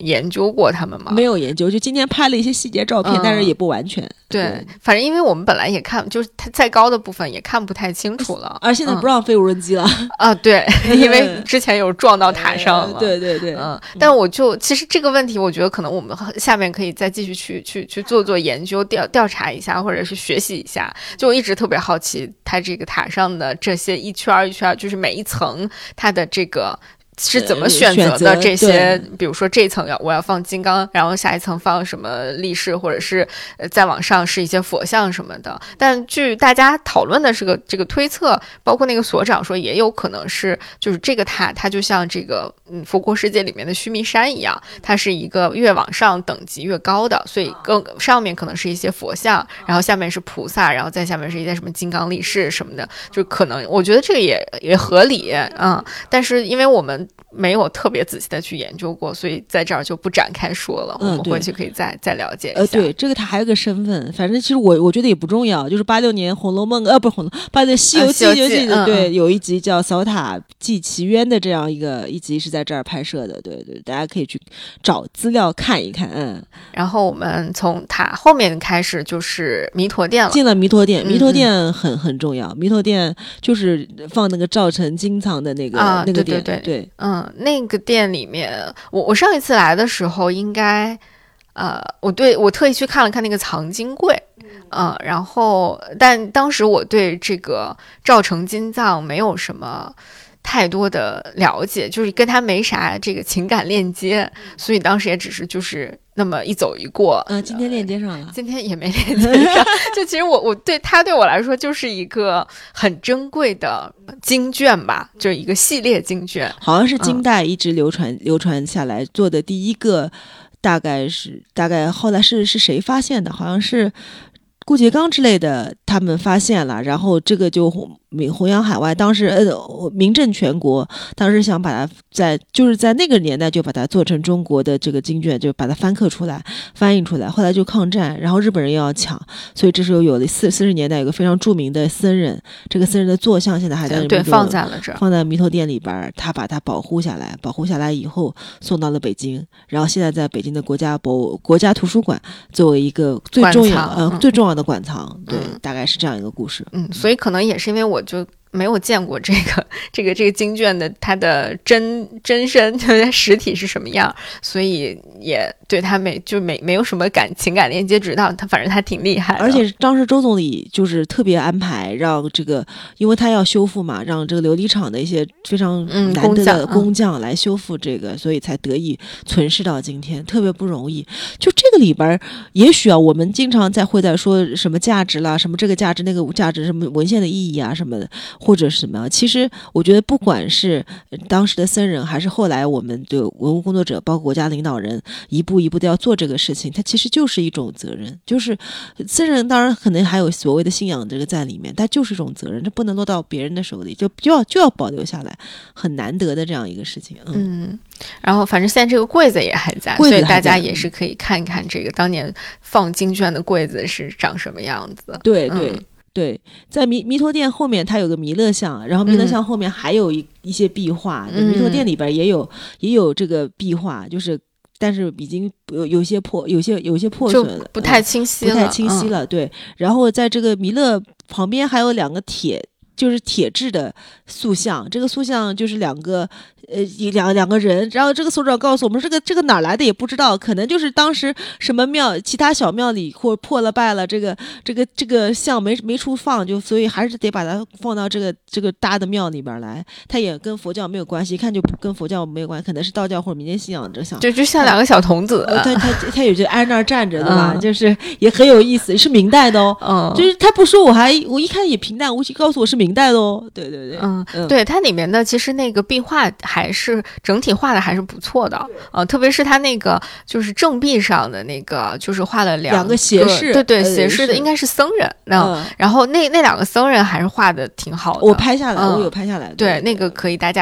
研究过他们吗？ 没有研究，就今天拍了一些细节照片，嗯、但是也不完全。 对，对反正因为我们本来也看，就是它再高的部分也看不太清楚了。 而现在不让飞无人机了、 嗯、啊，对，因为之前有撞到塔上了。 对对对， 嗯，但我就其实这个问题，我觉得可能我们下面可以再继续去去去做做研究，调调查一下，或者是学习一下。就我一直特别好奇，它这个塔上的这些一圈一圈，就是每一层它的这个。是怎么选择的这些，比如说这一层要我要放金刚，然后下一层放什么力士，或者是呃再往上是一些佛像什么的。但据大家讨论的是个这个推测，包括那个所长说也有可能是就是这个塔它就像这个嗯佛国世界里面的须弥山一样，它是一个越往上等级越高的，所以更上面可能是一些佛像，然后下面是菩萨，然后再下面是一些什么金刚力士什么的，就可能我觉得这个也也合理嗯，但是因为我们没有特别仔细的去研究过，所以在这儿就不展开说了。嗯、我们回去可以再再了解一下。 呃，对，这个它还有个身份，反正其实我我觉得也不重要。就是八六年《红楼梦》呃，不是红楼，八六西游记》游记的，对，有一集叫《扫塔祭奇冤》的这样一个一集是在这儿拍摄的，对对，大家可以去找资料看一看。嗯， 然后我们从塔后面开始就是弥陀殿了， 进了弥陀殿，弥陀殿很、嗯、很重要。弥陀殿就是放那个赵成金藏的那个、 啊、 那个殿， 对对对, 对， 嗯。那个店里面，我我上一次来的时候，应该，呃，我对我特意去看了看那个藏经柜，嗯、呃，然后，但当时我对这个赵成金藏没有什么太多的了解，就是跟他没啥这个情感链接，所以当时也只是就是那么一走一过。 嗯、呃，今天链接上了， 今天也没链接上。就其实我我对他对我来说就是一个很珍贵的经卷吧，就是一个系列经卷， 好像是金代一直流传、嗯、流传下来做的第一个，大概是大概后来是是谁发现的？好像是顾颉刚之类的，他们发现了，然后这个就弘弘扬海外，当时呃名震全国，当时想把它在就是在那个年代就把它做成中国的这个经卷，就把它翻刻出来翻译出来，后来就抗战，然后日本人又要抢，所以这时候有了四四十年代有个非常著名的僧人，这个僧人的坐像现在还在对放在了这儿， 放在弥陀殿里边，他把它保护下来，保护下来以后送到了北京，然后现在在北京的国家博国家图书馆作为一个最重要呃、嗯、最重要的馆藏，对、嗯，大概是这样一个故事。 嗯，所以可能也是因为我就没有见过这个这个这个经卷的它的真真身，就是实体是什么样，所以也对他没就没没有什么感情感链接，直到他反正他挺厉害的。 而且当时周总理就是特别安排让这个，因为他要修复嘛，让这个琉璃厂的一些非常难得的工匠来修复这个，嗯、所以才得以存世到今天，特别不容易。就这个里边，也许啊，我们经常在会在说什么价值啦，什么这个价值那个价值，什么文献的意义啊什么的。或者是什么？其实我觉得，不管是当时的僧人，还是后来我们的文物工作者，包括国家领导人，一步一步的要做这个事情，它其实就是一种责任。就是僧人当然可能还有所谓的信仰这个在里面，但就是一种责任，这不能落到别人的手里，就就要就要保留下来，很难得的这样一个事情。嗯， 嗯然后反正现在这个柜子也还在， 柜子还在， 所以大家也是可以看一看这个当年放经卷的柜子是长什么样子。 对对。嗯对，在弥弥陀殿后面它有个弥勒像，然后弥勒像后面还有一、嗯、一些壁画，弥陀殿里边也有也有这个壁画，就是但是已经有有些破，有些有些破损了， 不太清晰了， 嗯、不太清晰了。对，然后在这个弥勒旁边还有两个铁，就是铁制的塑像，这个塑像就是两个。呃，两两个人，然后这个所长告诉我们，这个这个哪来的也不知道，可能就是当时什么庙，其他小庙里或破了败了，这个这个这个像没没处放，就所以还是得把它放到这个这个大的庙里边来。它也跟佛教没有关系，一看就跟佛教没有关系，可能是道教或者民间信仰这像， 就就像两个小童子， 呃、他他他有就挨那儿站着的吧、嗯，就是也很有意思，是明代的哦。嗯，就是他不说我还我一看也平淡无奇，告诉我是明代的哦。对对对， 嗯，嗯对，它里面的其实那个壁画。还是整体画的还是不错的，呃，特别是他那个就是正壁上的那个，就是画了两个两个斜视， 对对，斜视的应该是僧人，嗯，嗯然后那那两个僧人还是画的挺好的， 我拍下来， 嗯、 我有拍下来， 对，那个可以大家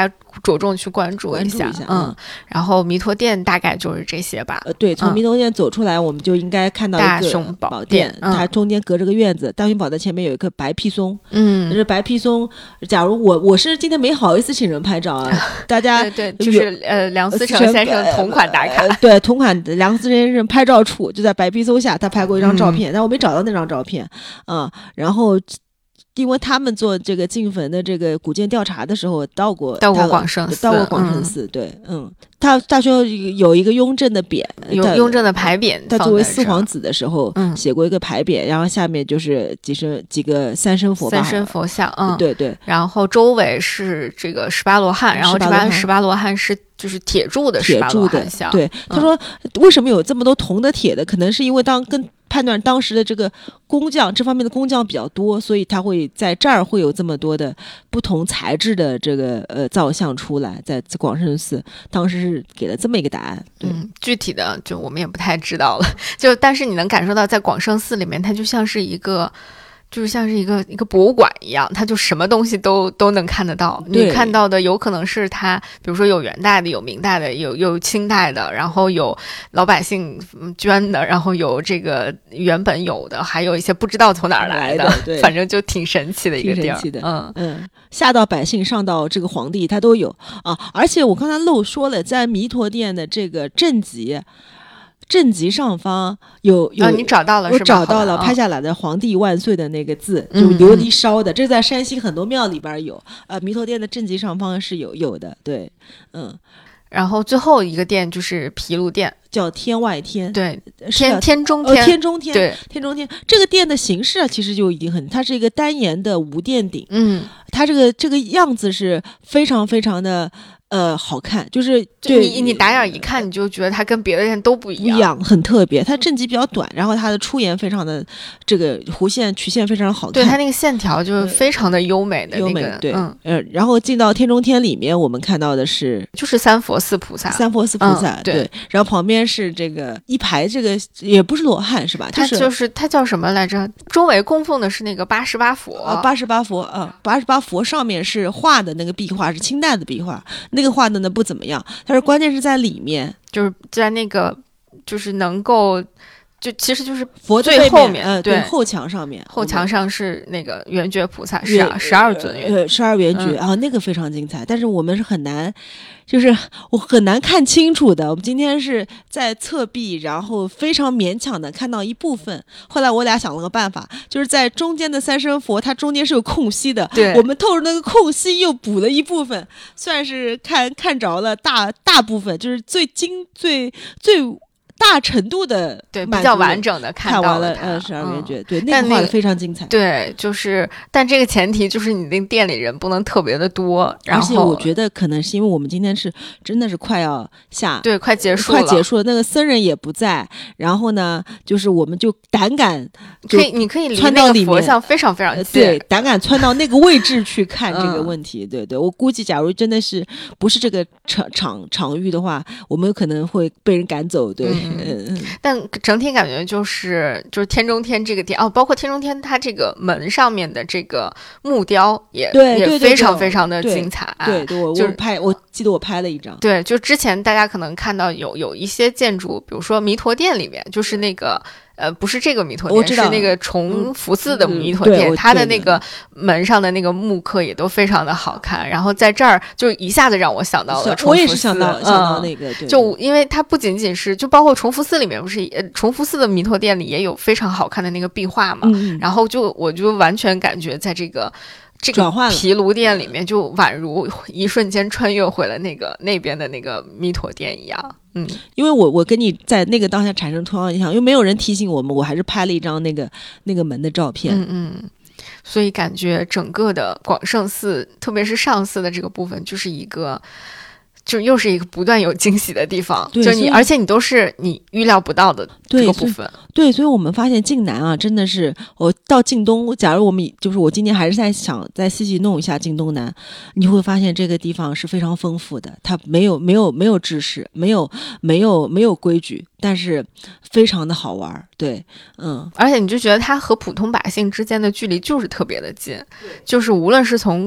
着重去关注一下。 关注一下嗯，然后弥陀殿大概就是这些吧。 呃，对，从弥陀殿走出来，嗯、我们就应该看到一个大雄宝殿， 嗯、 它中间隔着个院子，大雄宝殿前面有一棵白皮松。 嗯， 这白皮松，假如我我是今天没好意思请人拍照啊，大家对对，就是呃梁思成先生同款打卡， 呃、对同款梁思成先生拍照处就在白皮松下，他拍过一张照片，嗯、但我没找到那张照片啊、嗯，然后。因为他们做这个进坟的这个古建调查的时候，到过到过广胜寺， 到过广胜寺，嗯、对，嗯，他大学有一个雍正的匾， 有雍正的牌匾， 他作为四皇子的时候， 嗯， 写过一个牌匾，然后下面就是几身几个三身佛， 三身佛像，嗯， 对对， 然后周围是这个十八罗汉，然后这边十八罗汉是就是铁铸的十八罗汉像， 对，他说、嗯、为什么有这么多铜的铁的，可能是因为当跟判断当时的这个工匠这方面的工匠比较多，所以他会在这儿会有这么多的不同材质的这个呃造像出来，在广胜寺当时是给了这么一个答案。对， 嗯，具体的就我们也不太知道了，就但是你能感受到在广胜寺里面，它就像是一个。就是像是一个一个博物馆一样，它就什么东西都都能看得到。你看到的有可能是它，比如说有元代的，有明代的，有有清代的，然后有老百姓捐的，然后有这个原本有的，还有一些不知道从哪儿来的， 来的反正就挺神奇的一个地儿。 挺神奇的， 嗯嗯，下到百姓，上到这个皇帝，他都有啊。而且我刚才漏说了，在弥陀殿的这个正极。正极上方有有、 啊，你找到了是吧？ 我找到了，拍下来的"皇帝万岁"的那个字，就琉璃烧的，嗯、这在山西很多庙里边有。呃，弥陀殿的正极上方是有有的，对，嗯。 然后最后一个殿就是毗卢殿， 叫天外天， 对，天天中天、呃，天中天， 对， 天中天。这个殿的形式啊，其实就已经很，它是一个单檐的无殿顶， 嗯， 它这个这个样子是非常非常的。呃，好看，就是就你你打眼一看，你就觉得它跟别的店都不一样， 不一样，很特别。它正极比较短，然后它的出檐非常的这个弧线曲线非常好看， 对它那个线条就是非常的优美的、那个、 优美，对， 嗯呃，然后进到天中天里面，我们看到的是就是三佛寺菩萨， 三佛寺菩萨， 嗯、对, 对，然后旁边是这个一排，这个也不是罗汉是吧？ 它就是、就是、它叫什么来着？周围供奉的是那个八十八佛， 啊，八十八佛啊，八十八佛上面是画的那个壁画是清代的壁画，那个画的呢不怎么。但是关键是在里面， 就是在那个，就是能够，就其实就是佛最后面， 呃、 对后墙上面， 后墙上是那个圆觉菩萨，十二十二尊圆， 呃，十二圆觉、嗯、啊，那个非常精彩。但是我们是很难，就是我很难看清楚的。我们今天是在侧壁，然后非常勉强的看到一部分。后来我俩想了个办法，就是在中间的三身佛，它中间是有空隙的， 对， 我们透着那个空隙又补了一部分，算是看看着了大大部分，就是最精最最。大程度的对比较完整的看到了它，呃，十二圆觉， 嗯、 对，那个画的非常精彩。 对，就是但这个前提就是你那店里人不能特别的多，然后而且我觉得可能是因为我们今天是真的是快要下， 对，快结束了， 快结束了，那个僧人也不在，然后呢，就是我们就胆敢可以，你可以窜到里面， 佛像非常非常近、呃，对，胆敢窜到那个位置去看这个问题，嗯、对对，我估计假如真的是不是这个场场场域的话，我们有可能会被人赶走，对， 嗯嗯，但。整体感觉就是就是天中天这个店哦，包括天中天它这个门上面的这个木雕也对也非常非常的精彩。 对 对, 对，我就是我拍，我记得我拍了一张。 对，就之前大家可能看到有有一些建筑，比如说弥陀殿里面，就是那个。呃，不是这个弥陀殿，是那个崇福寺的弥陀殿， 嗯、 它的那个门上的那个木刻也都非常的好看。然后在这儿就一下子让我想到了崇福寺， 我也是想到、嗯、想到那个，对， 就因为它不仅仅是，就包括崇福寺里面不是，呃，崇福寺的弥陀殿里也有非常好看的那个壁画嘛。 嗯、 然后就我就完全感觉在这个。这个毗卢殿里面就宛如一瞬间穿越回了那个那边的那个弥陀殿一样，嗯， 因为我我跟你在那个当下产生同样影响，因为没有人提醒我们，我还是拍了一张那个那个门的照片， 嗯嗯，所以感觉整个的广胜寺，特别是上寺的这个部分，就是一个。就又是一个不断有惊喜的地方，就你，而且你都是你预料不到的这个部分。 对，所以我们发现晋南啊，真的是我到晋东，假如我们就是我今年还是在想再细细弄一下晋东南，你会发现这个地方是非常丰富的，它没有没有没有知识，没有没有没有规矩，但是非常的好玩。对，嗯， 而且你就觉得它和普通百姓之间的距离就是特别的近，就是无论是从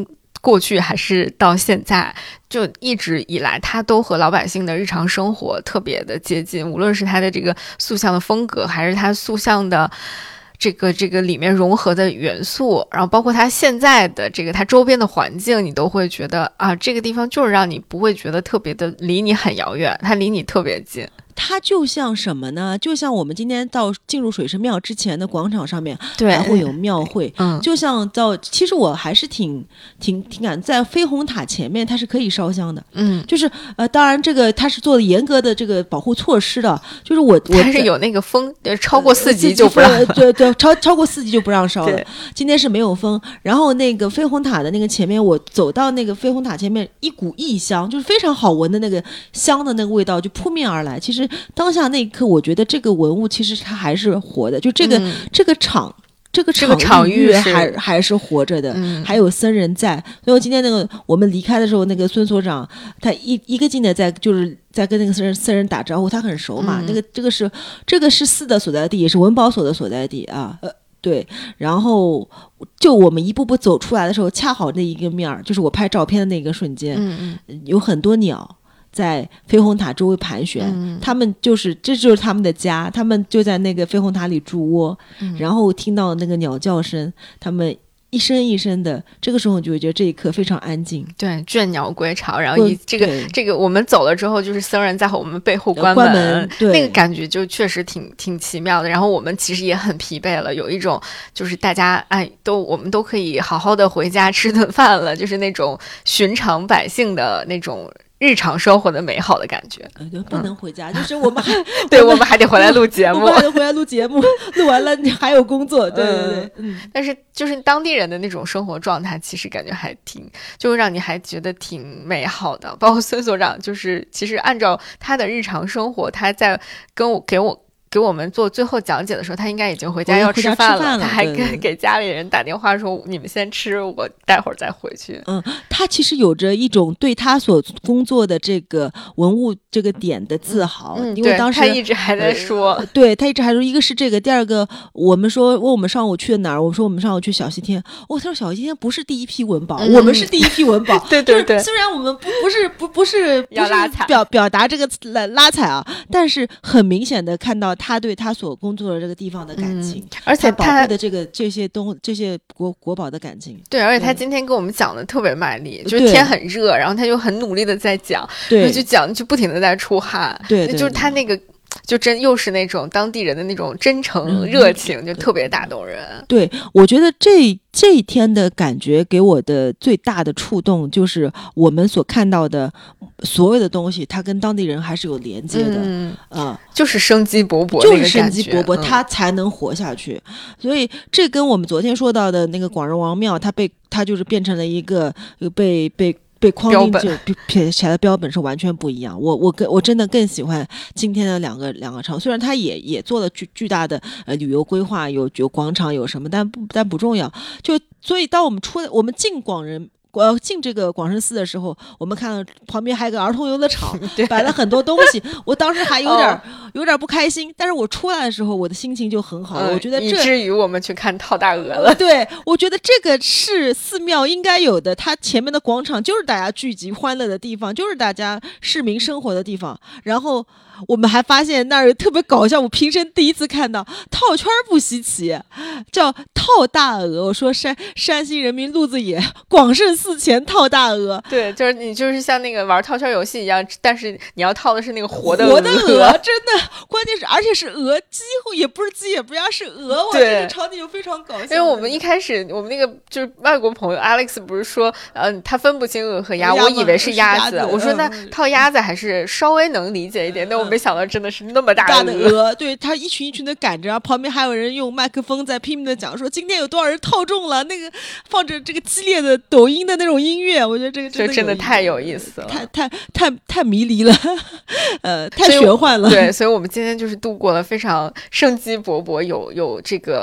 过去还是到现在，就一直以来它都和老百姓的日常生活特别的接近，无论是它的这个塑像的风格，还是它塑像的这个这个里面融合的元素，然后包括它现在的这个它周边的环境，你都会觉得啊，这个地方就是让你不会觉得特别的离你很遥远，它离你特别近。 它就像什么呢？就像我们今天到进入水神庙之前的广场上面， 对， 还会有庙会。 嗯， 就像到，其实我还是挺挺挺感，在飞虹塔前面它是可以烧香的。 嗯， 就是呃，当然这个它是做的严格的这个保护措施的。就是我我它是有那个风，超过四级就不让， 呃、对对，超超过四级就不让烧了。今天是没有风，然后那个飞虹塔的那个前面，我走到那个飞虹塔前面，一股异香，就是非常好闻的那个香的那个味道就扑面而来。其实当下那一刻，我觉得这个文物其实它还是活的，就这个、嗯、这个场这个这个场域还还是活着的、嗯，还有僧人在。所以今天那个我们离开的时候，那个孙所长他一一个劲的在就是在跟那个僧人僧人打招呼，他很熟嘛。嗯、那个这个是这个是寺的所在地，也是文保所的所在地啊。呃，对。然后就我们一步步走出来的时候，恰好那一个面儿，就是我拍照片的那个瞬间， 嗯嗯， 有很多鸟在飞虹塔周围盘旋、嗯、他们就是这就是他们的家，他们就在那个飞虹塔里筑窝、嗯、然后听到那个鸟叫声，他们一声一声的，这个时候就会觉得这一刻非常安静。 对，倦鸟归巢，然后一这个这个我们走了之后，就是僧人在我们背后关门， 关门对， 那个感觉就确实挺挺奇妙的。然后我们其实也很疲惫了，有一种就是大家哎都我们都可以好好的回家吃顿饭了，就是那种寻常百姓的那种日常生活的美好的感觉。 呃，不能回家、嗯、就是我们还对我们还得回来录节目， 我们还得回来录节目，录完了你还有工作，对对对， 嗯。但是就是当地人的那种生活状态，其实感觉还挺，就会让你还觉得挺美好的。包括孙所长，就是其实按照他的日常生活，他在跟我给我。给我们做最后讲解的时候，他应该已经回家要吃饭了， 饭了他还给给家里人打电话说：“你们先吃，我待会儿再回去。” 嗯，他其实有着一种对他所工作的这个文物这个点的自豪， 嗯、 因为当时他一直还在说， 呃、对他一直还说，一个是这个，第二个我们说问我们上午去的哪儿，我说我们上午去小西天，哦，他说小西天不是第一批文保，嗯、我们是第一批文保， 对对对， 虽然我们不不是不不是不是表表达这个拉拉踩啊，但是很明显的看到他对他所工作的这个地方的感情，嗯、而且他保护的这个这些东这些国国宝的感情。 对，而且他今天跟我们讲的特别卖力，就是天很热，然后他就很努力的在讲， 对， 就讲就不停的在出汗， 对，对就是他那个。就真又是那种当地人的那种真诚热情、嗯、就特别打动人。 对，我觉得这这一天的感觉给我的最大的触动就是我们所看到的所有的东西它跟当地人还是有连接的， 嗯、 呃、 就是生机勃勃， 就是生机勃勃、 嗯、 它才能活下去。所以这跟我们昨天说到的那个广仁王庙，它被它就是变成了一个被被被框定就撇起来的标本是完全不一样。我我更我真的更喜欢今天的两个两个场，虽然它也也做了巨巨大的呃旅游规划，有有广场有什么，但不但不重要。就所以当我们出我们进广仁。呃，进这个广深寺的时候，我们看到旁边还有个儿童游乐场，摆了很多东西。我当时还有点、哦、有点不开心，但是我出来的时候，我的心情就很好。嗯、我觉得这以至于我们去看套大鹅了。 对，我觉得这个是寺庙应该有的，它前面的广场就是大家聚集欢乐的地方，就是大家市民生活的地方。然后我们还发现那儿特别搞笑，我平生第一次看到套圈不稀奇，叫套大鹅。我说山山西人民路子野，广深寺前套大鹅。 对，就是你就是像那个玩套圈游戏一样，但是你要套的是那个活的鹅。活的鹅，真的，关键是而且是鹅，几乎也不是鸡也不是鸭，是鹅。哇，这个场景就非常搞笑。 因为我们一开始我们那个就是外国朋友 Alex 不是说，呃，他分不清鹅和鸭，我以为是鸭子。 鸭子我说那套鸭子还是稍微能理解一点，但、嗯、我没想到真的是那么大的鹅。鹅对，他一群一群的赶着，旁边还有人用麦克风在拼命的讲说今天有多少人套中了，那个放着这个激烈的抖音的那种音乐，我觉得这个真的真的太有意思了， 太太太太迷离了，呃，太玄幻了。 对，所以我们今天就是度过了非常生机勃勃、有有这个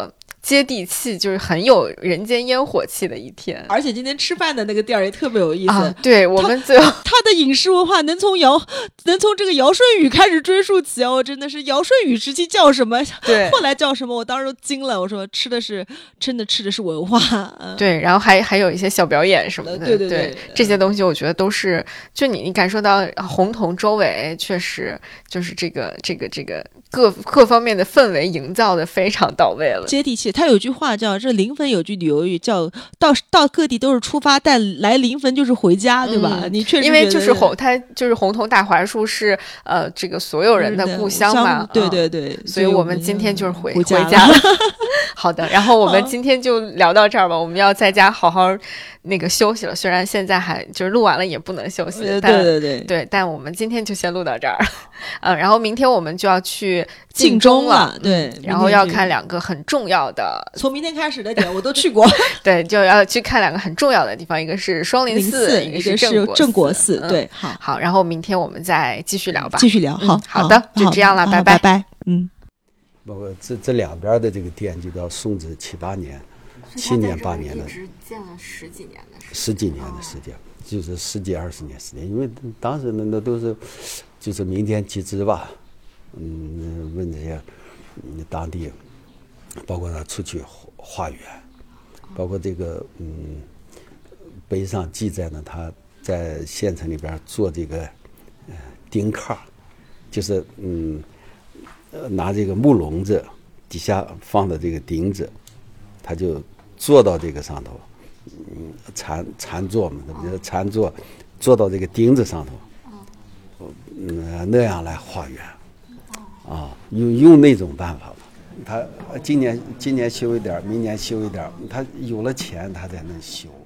接地气，就是很有人间烟火气的一天。 而且今天吃饭的那个店儿也特别有意思， 啊、对我们最后他的饮食文化能从尧能从这个尧舜禹开始追溯起哦，真的是尧舜禹时期叫什么， 对， 后来叫什么，我当时都惊了。我说吃的是真的吃的是文化，嗯、 对，然后还还有一些小表演什么的， 对对对, 对, 对， 这些东西我觉得都是，就你你感受到红桐周围确实就是这个这个这个各各方面的氛围营造的非常到位了， 接地气。他有句话叫这临汾有句旅游语叫到到各地都是出发，但来临汾就是回家，对吧？嗯、你确实因为就是红，它就是红桐大槐树是呃这个所有人的故乡嘛， 对对对， 嗯、所以我们今天就是回回家, 回家了。好的，然后我们今天就聊到这儿吧，我们要在家好好那个休息了。虽然现在还就是录完了也不能休息， 对但对对对，但我们今天就先录到这儿，嗯，然后明天我们就要去晋中了，对、 嗯，然后要看两个很重要的， 从明天开始的点我都去过， 对，就要去看两个很重要的地方，一个是双林寺， 一个是正国寺， 嗯、 对，好， 好，然后明天我们再继续聊吧， 继续聊，好， 嗯、好的，就这样了，拜拜拜，嗯。 包括这这两边的这个店就到宋治七八年、七年八年的， 一直建了十几年的十几年的时间，哦、就是十几二十年时间。因为当时呢，那都是就是民间集资吧，嗯，问这些嗯当地，包括他出去化缘，包括这个嗯碑上记载呢，他在县城里边做这个呃钉坎，就是嗯。呃，拿这个木笼子底下放的这个钉子，他就坐到这个上头，嗯，禅禅坐嘛，禅坐坐到这个钉子上头，嗯，那样来化缘，啊，用用那种办法。他今年今年修一点，明年修一点，他有了钱他才能修。